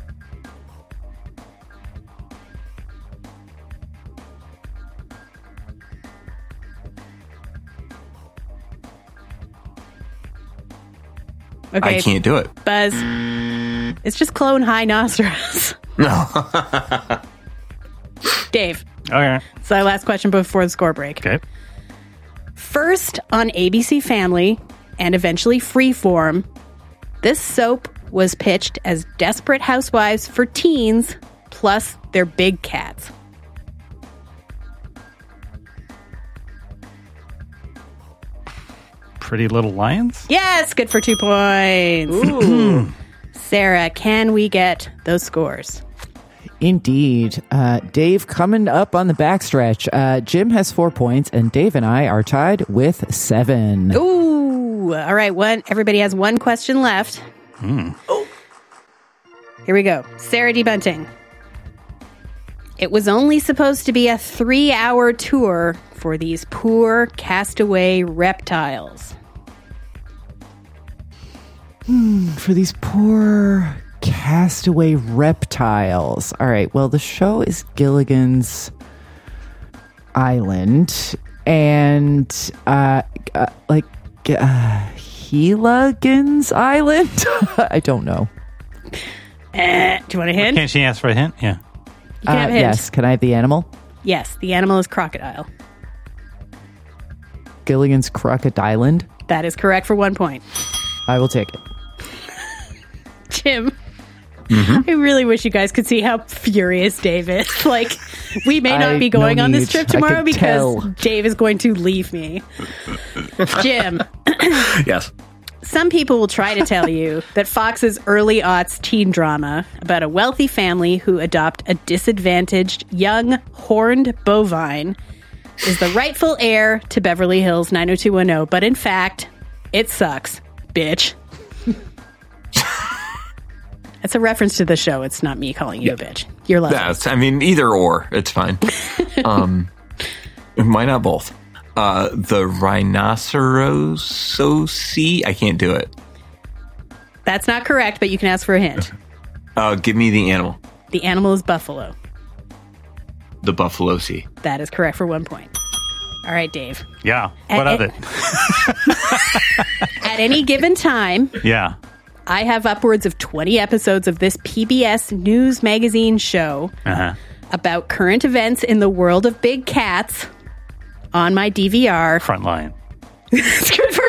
Okay. I can't do it. Buzz. It's just clone rhinoceros. No. Dave. Okay. So last question before the score break. Okay. First on A B C Family and eventually Freeform, This soap was pitched as Desperate Housewives for teens, plus their big cats. Pretty Little Lions? Yes, good for two points. Ooh. Sarah, can we get those scores? Indeed. Uh, Dave coming up on the backstretch. Uh, Jim has four points, and Dave and I are tied with seven. Ooh. All right, one. Everybody has one question left. Hmm. Oh. Here we go. Sarah D. Bunting. It was only supposed to be a three-hour tour for these poor castaway reptiles. Hmm, for these poor castaway reptiles. All right, well, the show is Gilligan's Island, and uh, uh like uh, Gilligan's Island. I don't know. Eh, do you want a hint? Can't she ask for a hint? Yeah. You can Uh, have a hint. yes. Can I have the animal? Yes, the animal is crocodile. Gilligan's Crocodile. That is correct for one point. I will take it. Jim, Mm-hmm. I really wish you guys could see how furious Dave is. Like, we may not I- be going no on this need. trip I tomorrow could because tell. Dave is going to leave me. Jim, Yes. some people will try to tell you that Fox's early aughts teen drama about a wealthy family who adopt a disadvantaged young horned bovine is the rightful heir to Beverly Hills nine oh two one oh, but in fact, it sucks, bitch. It's a reference to the show. It's not me calling you a bitch. You're lovely. That's, I mean, either or. It's fine. um, why not both? Uh, the rhinoceros. I can't do it. That's not correct, but you can ask for a hint. Uh, give me the animal. The animal is buffalo. The buffalo sea. That is correct for one point. All right, Dave. Yeah. At- What of at- it? At any given time, Yeah. I have upwards of twenty episodes of this P B S News Magazine show Uh-huh. about current events in the world of big cats on my D V R. Frontline. It's good for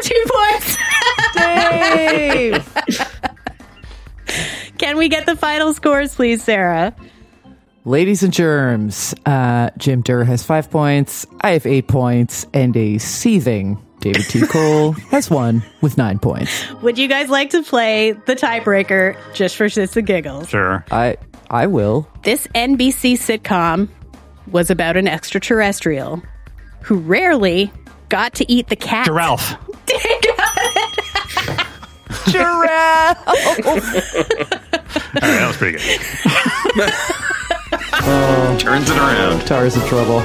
two points. Dave! Can we get the final scores, please, Sarah? Ladies and germs, uh, Jim Durr has five points, I have eight points, and a seething David T. Cole has one with nine points. Would you guys like to play the tiebreaker just for shits and giggles? Sure. I I will. This N B C sitcom was about an extraterrestrial who rarely got to eat the cat. Giraffe. Giraffe! All right, that was pretty good. Oh, Turns it around. Tara's in trouble.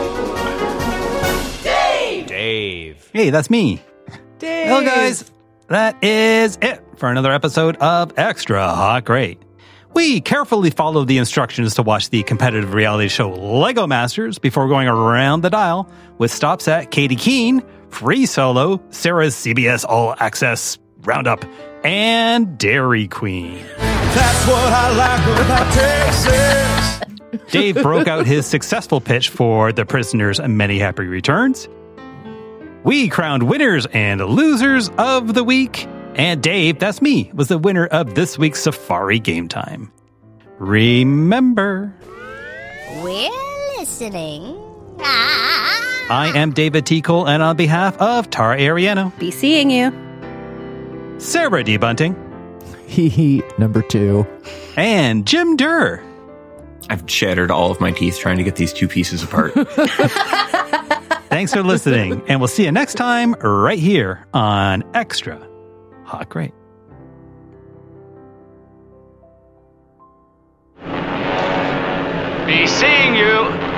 Dave. Hey, that's me. Dave. Hello, guys. That is it for another episode of Extra Hot Great. We carefully followed the instructions to watch the competitive reality show Lego Masters before going around the dial with stops at Katie Keene, Free Solo, Sarah's C B S All Access Roundup, and Dairy Queen. That's what I like about Texas. Dave broke out his successful pitch for The Prisoner's Many Happy Returns. We crowned winners and losers of the week. And Dave, that's me, was the winner of this week's Safari Game Time. Remember, We're listening. Ah. I am David T. Cole, and on behalf of Tara Ariano, Be seeing you. Sarah D. Bunting, Hee hee, number two. and Jim Durr. I've shattered all of my teeth trying to get these two pieces apart. Thanks for listening, and we'll see you next time right here on Extra Hot Great. Be seeing you.